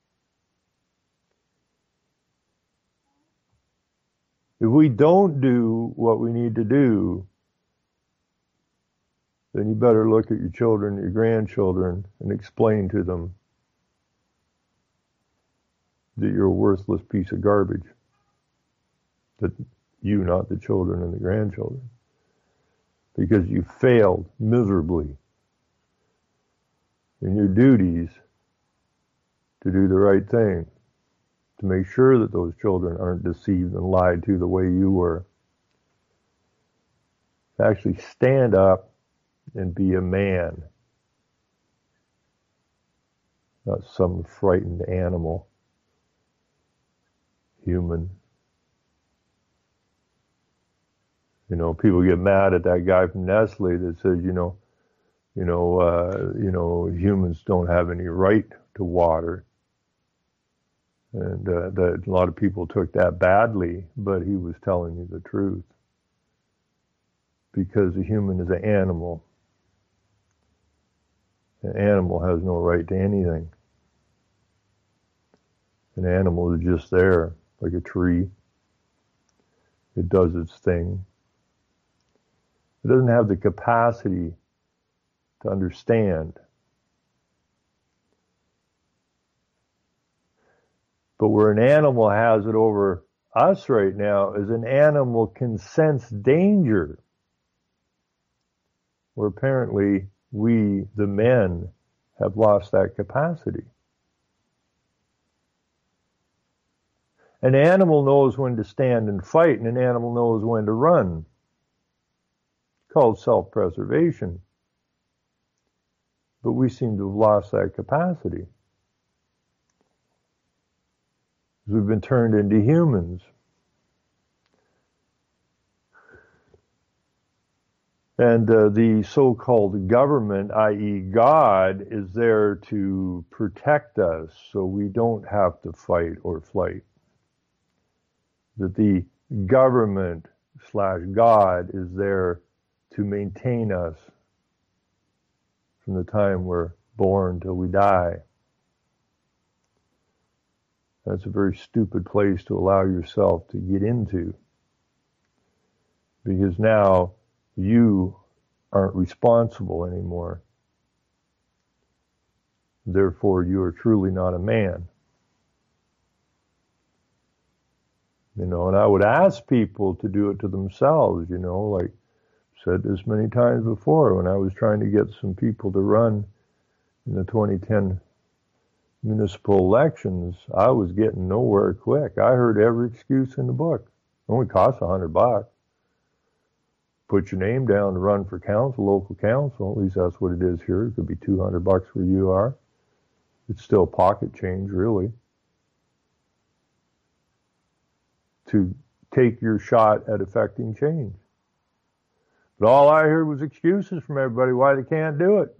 If we don't do what we need to do, then you better look at your children, your grandchildren, and explain to them that you're a worthless piece of garbage. That you, not the children and the grandchildren. Because you failed miserably in your duties to do the right thing, to make sure that those children aren't deceived and lied to the way you were. Actually stand up and be a man, not some frightened animal, human. People get mad at that guy from Nestle that says, humans don't have any right to water. And that a lot of people took that badly, but he was telling you the truth. Because a human is an animal. An animal has no right to anything. An animal is just there, like a tree. It does its thing. It doesn't have the capacity to understand. But where an animal has it over us right now is an animal can sense danger. Where apparently we, the men, have lost that capacity. An animal knows when to stand and fight, and an animal knows when to run. It's called self-preservation. But we seem to have lost that capacity. We've been turned into humans. And the so-called government, i.e. God, is there to protect us so we don't have to fight or flight. That the government / God is there to maintain us from the time we're born till we die. That's a very stupid place to allow yourself to get into, because now you aren't responsible anymore. Therefore, you are truly not a man. And I would ask people to do it to themselves, like I've said this many times before, when I was trying to get some people to run in the 2010 municipal elections, I was getting nowhere quick. I heard every excuse in the book. It only costs $100. Put your name down to run for council, local council. At least that's what it is here. It could be $200 where you are. It's still pocket change, really, to take your shot at affecting change. But all I heard was excuses from everybody why they can't do it.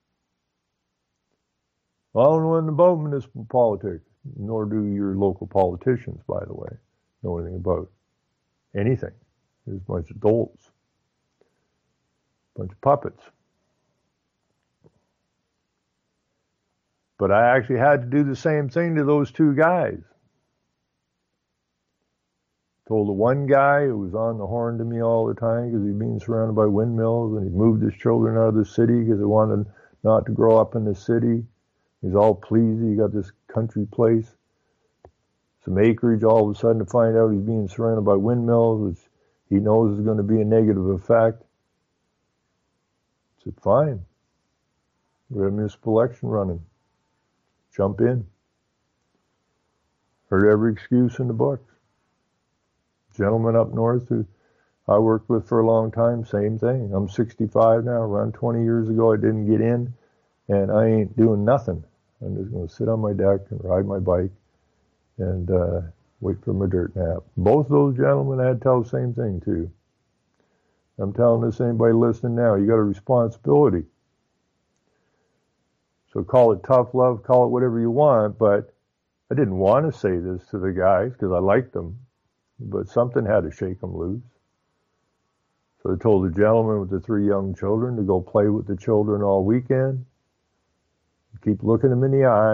I don't know anything about municipal politics, nor do your local politicians, by the way, know anything about anything. There's a bunch of dolts, a bunch of puppets. But I actually had to do the same thing to those two guys. Told the one guy who was on the horn to me all the time because he'd been surrounded by windmills and he'd moved his children out of the city because he wanted not to grow up in the city. He's all pleased. He got this country place, some acreage. All of a sudden to find out he's being surrounded by windmills, which he knows is going to be a negative effect. I said, fine. We have a municipal election running. Jump in. Heard every excuse in the book. Gentleman up north who I worked with for a long time, same thing. I'm 65 now. Around 20 years ago, I didn't get in, and I ain't doing nothing. I'm just going to sit on my deck and ride my bike and wait for my dirt nap. Both those gentlemen had to tell the same thing, too. I'm telling this anybody listening now, you got a responsibility. So call it tough love, call it whatever you want, but I didn't want to say this to the guys because I liked them, but something had to shake them loose. So I told the gentleman with the 3 young children to go play with the children all weekend, keep looking them in the eye,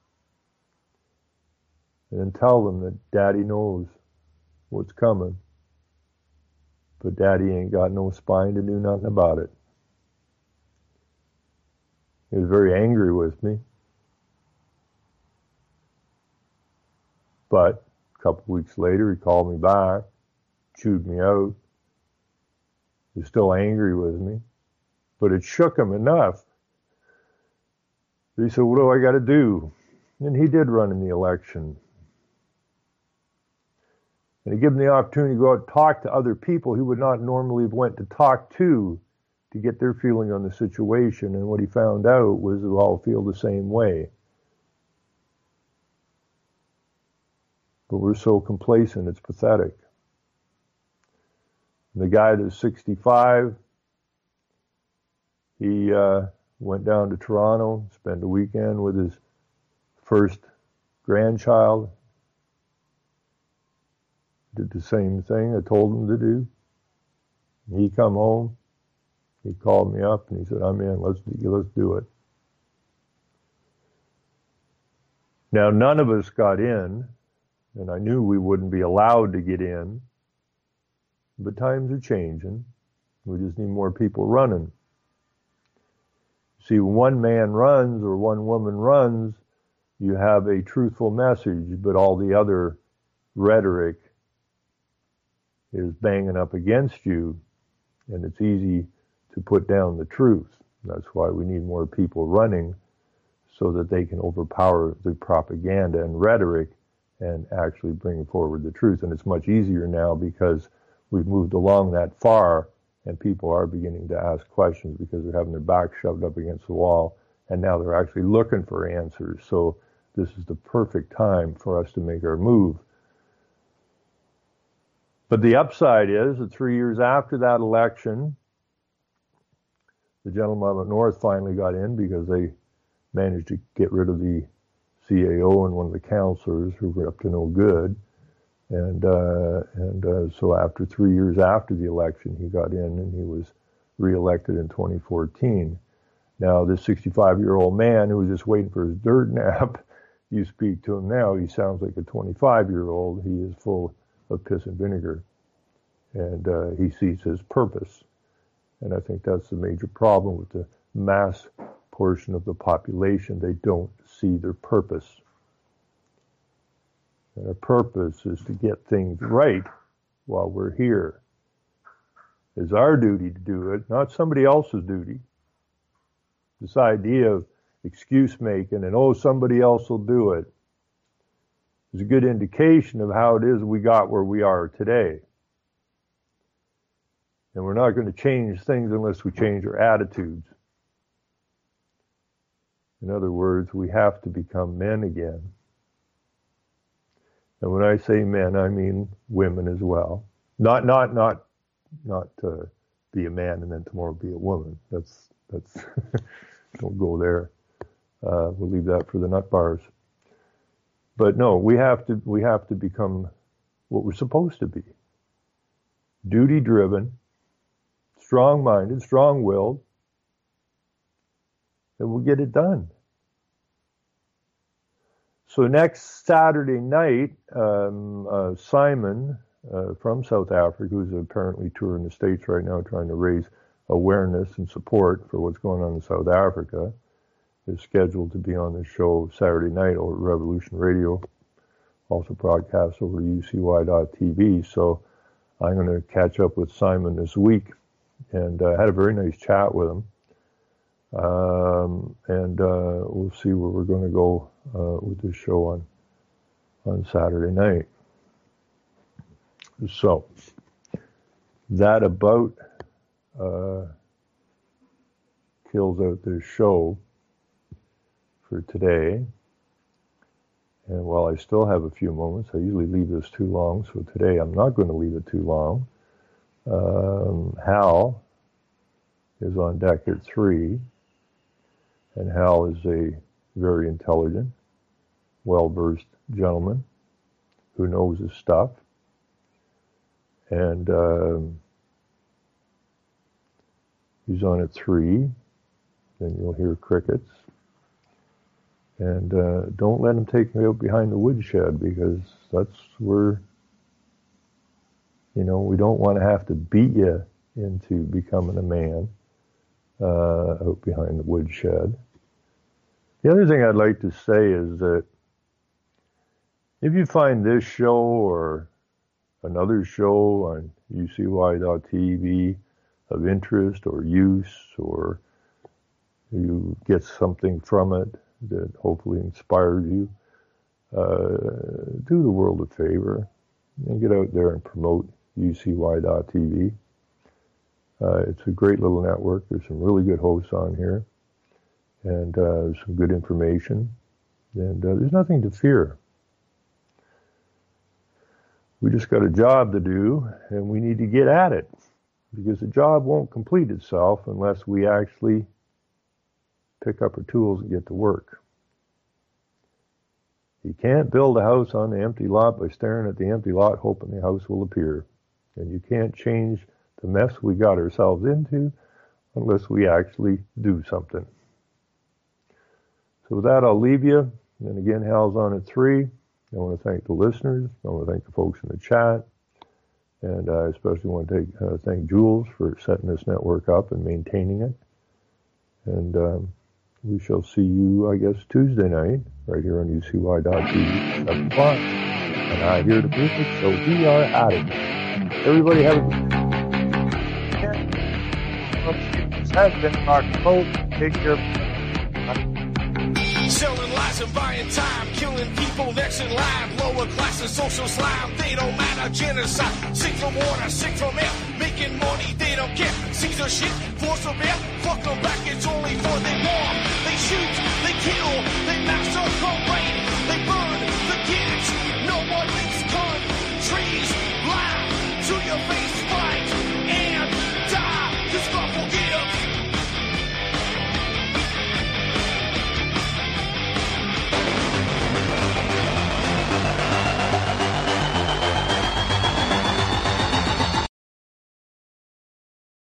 and then tell them that Daddy knows what's coming, but Daddy ain't got no spine to do nothing about it. He was very angry with me. But a couple of weeks later, he called me back, chewed me out. He was still angry with me, but it shook him enough. He said, what do I got to do? And he did run in the election. And it gave him the opportunity to go out and talk to other people he would not normally have went to talk to get their feeling on the situation. And what he found out was we all feel the same way. But we're so complacent, it's pathetic. And the guy that's 65, he went down to Toronto, spent a weekend with his first grandchild. Did the same thing I told him to do. He come home. He called me up and he said, I'm in, let's do it. Now, none of us got in, and I knew we wouldn't be allowed to get in, but times are changing. We just need more people running. See, when one man runs or one woman runs, you have a truthful message, but all the other rhetoric is banging up against you, and it's easy to put down the truth. That's why we need more people running so that they can overpower the propaganda and rhetoric and actually bring forward the truth. And it's much easier now because we've moved along that far and people are beginning to ask questions because they're having their back shoved up against the wall and now they're actually looking for answers. So this is the perfect time for us to make our move. But the upside is that 3 years after that election, The gentleman up north finally got in because they managed to get rid of the CAO and one of the counselors who were up to no good. And so after 3 years after the election, he got in and he was reelected in 2014. Now, this 65-year-old man who was just waiting for his dirt nap, you speak to him now, he sounds like a 25-year-old. He is full of piss and vinegar. And he sees his purpose. And I think that's the major problem with the mass portion of the population. They don't see their purpose. And our purpose is to get things right while we're here. It's our duty to do it, not somebody else's duty. This idea of excuse making and, oh, somebody else will do it is a good indication of how it is we got where we are today. And we're not going to change things unless we change our attitudes. In other words, we have to become men again. And when I say men, I mean women as well. Not be a man and then tomorrow be a woman. That's don't go there. We'll leave that for the nut bars. But no, we have to become what we're supposed to be. Duty-driven, strong-minded, strong-willed, and we'll get it done. So next Saturday night, Simon from South Africa, who's apparently touring the States right now trying to raise awareness and support for what's going on in South Africa, is scheduled to be on the show Saturday night over at Revolution Radio, also broadcast over UCY.tv. So I'm going to catch up with Simon this week, and had a very nice chat with him. And we'll see where we're going to go with this show on Saturday night. So that about kills out this show for today. And while I still have a few moments, I usually leave this too long, so today I'm not going to leave it too long. Hal is on deck at 3, and Hal is a very intelligent, well-versed gentleman who knows his stuff. And he's on at 3, then you'll hear crickets. And don't let him take me out behind the woodshed, because that's where, we don't want to have to beat you into becoming a man out behind the woodshed. The other thing I'd like to say is that if you find this show or another show on UCY.tv of interest or use, or you get something from it that hopefully inspires you, do the world a favor and get out there and promote UCY.tv. It's a great little network. There's some really good hosts on here, and some good information, and there's nothing to fear. We just got a job to do, and we need to get at it, because the job won't complete itself unless we actually pick up our tools and get to work. You can't build a house on the empty lot by staring at the empty lot hoping the house will appear. And you can't change the mess we got ourselves into unless we actually do something. So with that, I'll leave you. And again, Hal's on at 3. I want to thank the listeners. I want to thank the folks in the chat. And I especially want to thank Jules for setting this network up and maintaining it. And we shall see you, I guess, Tuesday night, right here on UCY.tv, 7 o'clock. And I hear the music, so we are at it. Everybody have a good day. Take care. Selling lies and buying time, killing people next in line. Lower class and social slime, they don't matter. Genocide, sick from water, sick from air. Making money, they don't care. Caesar shit, force of air. Fuck them back, it's only for they war. They shoot.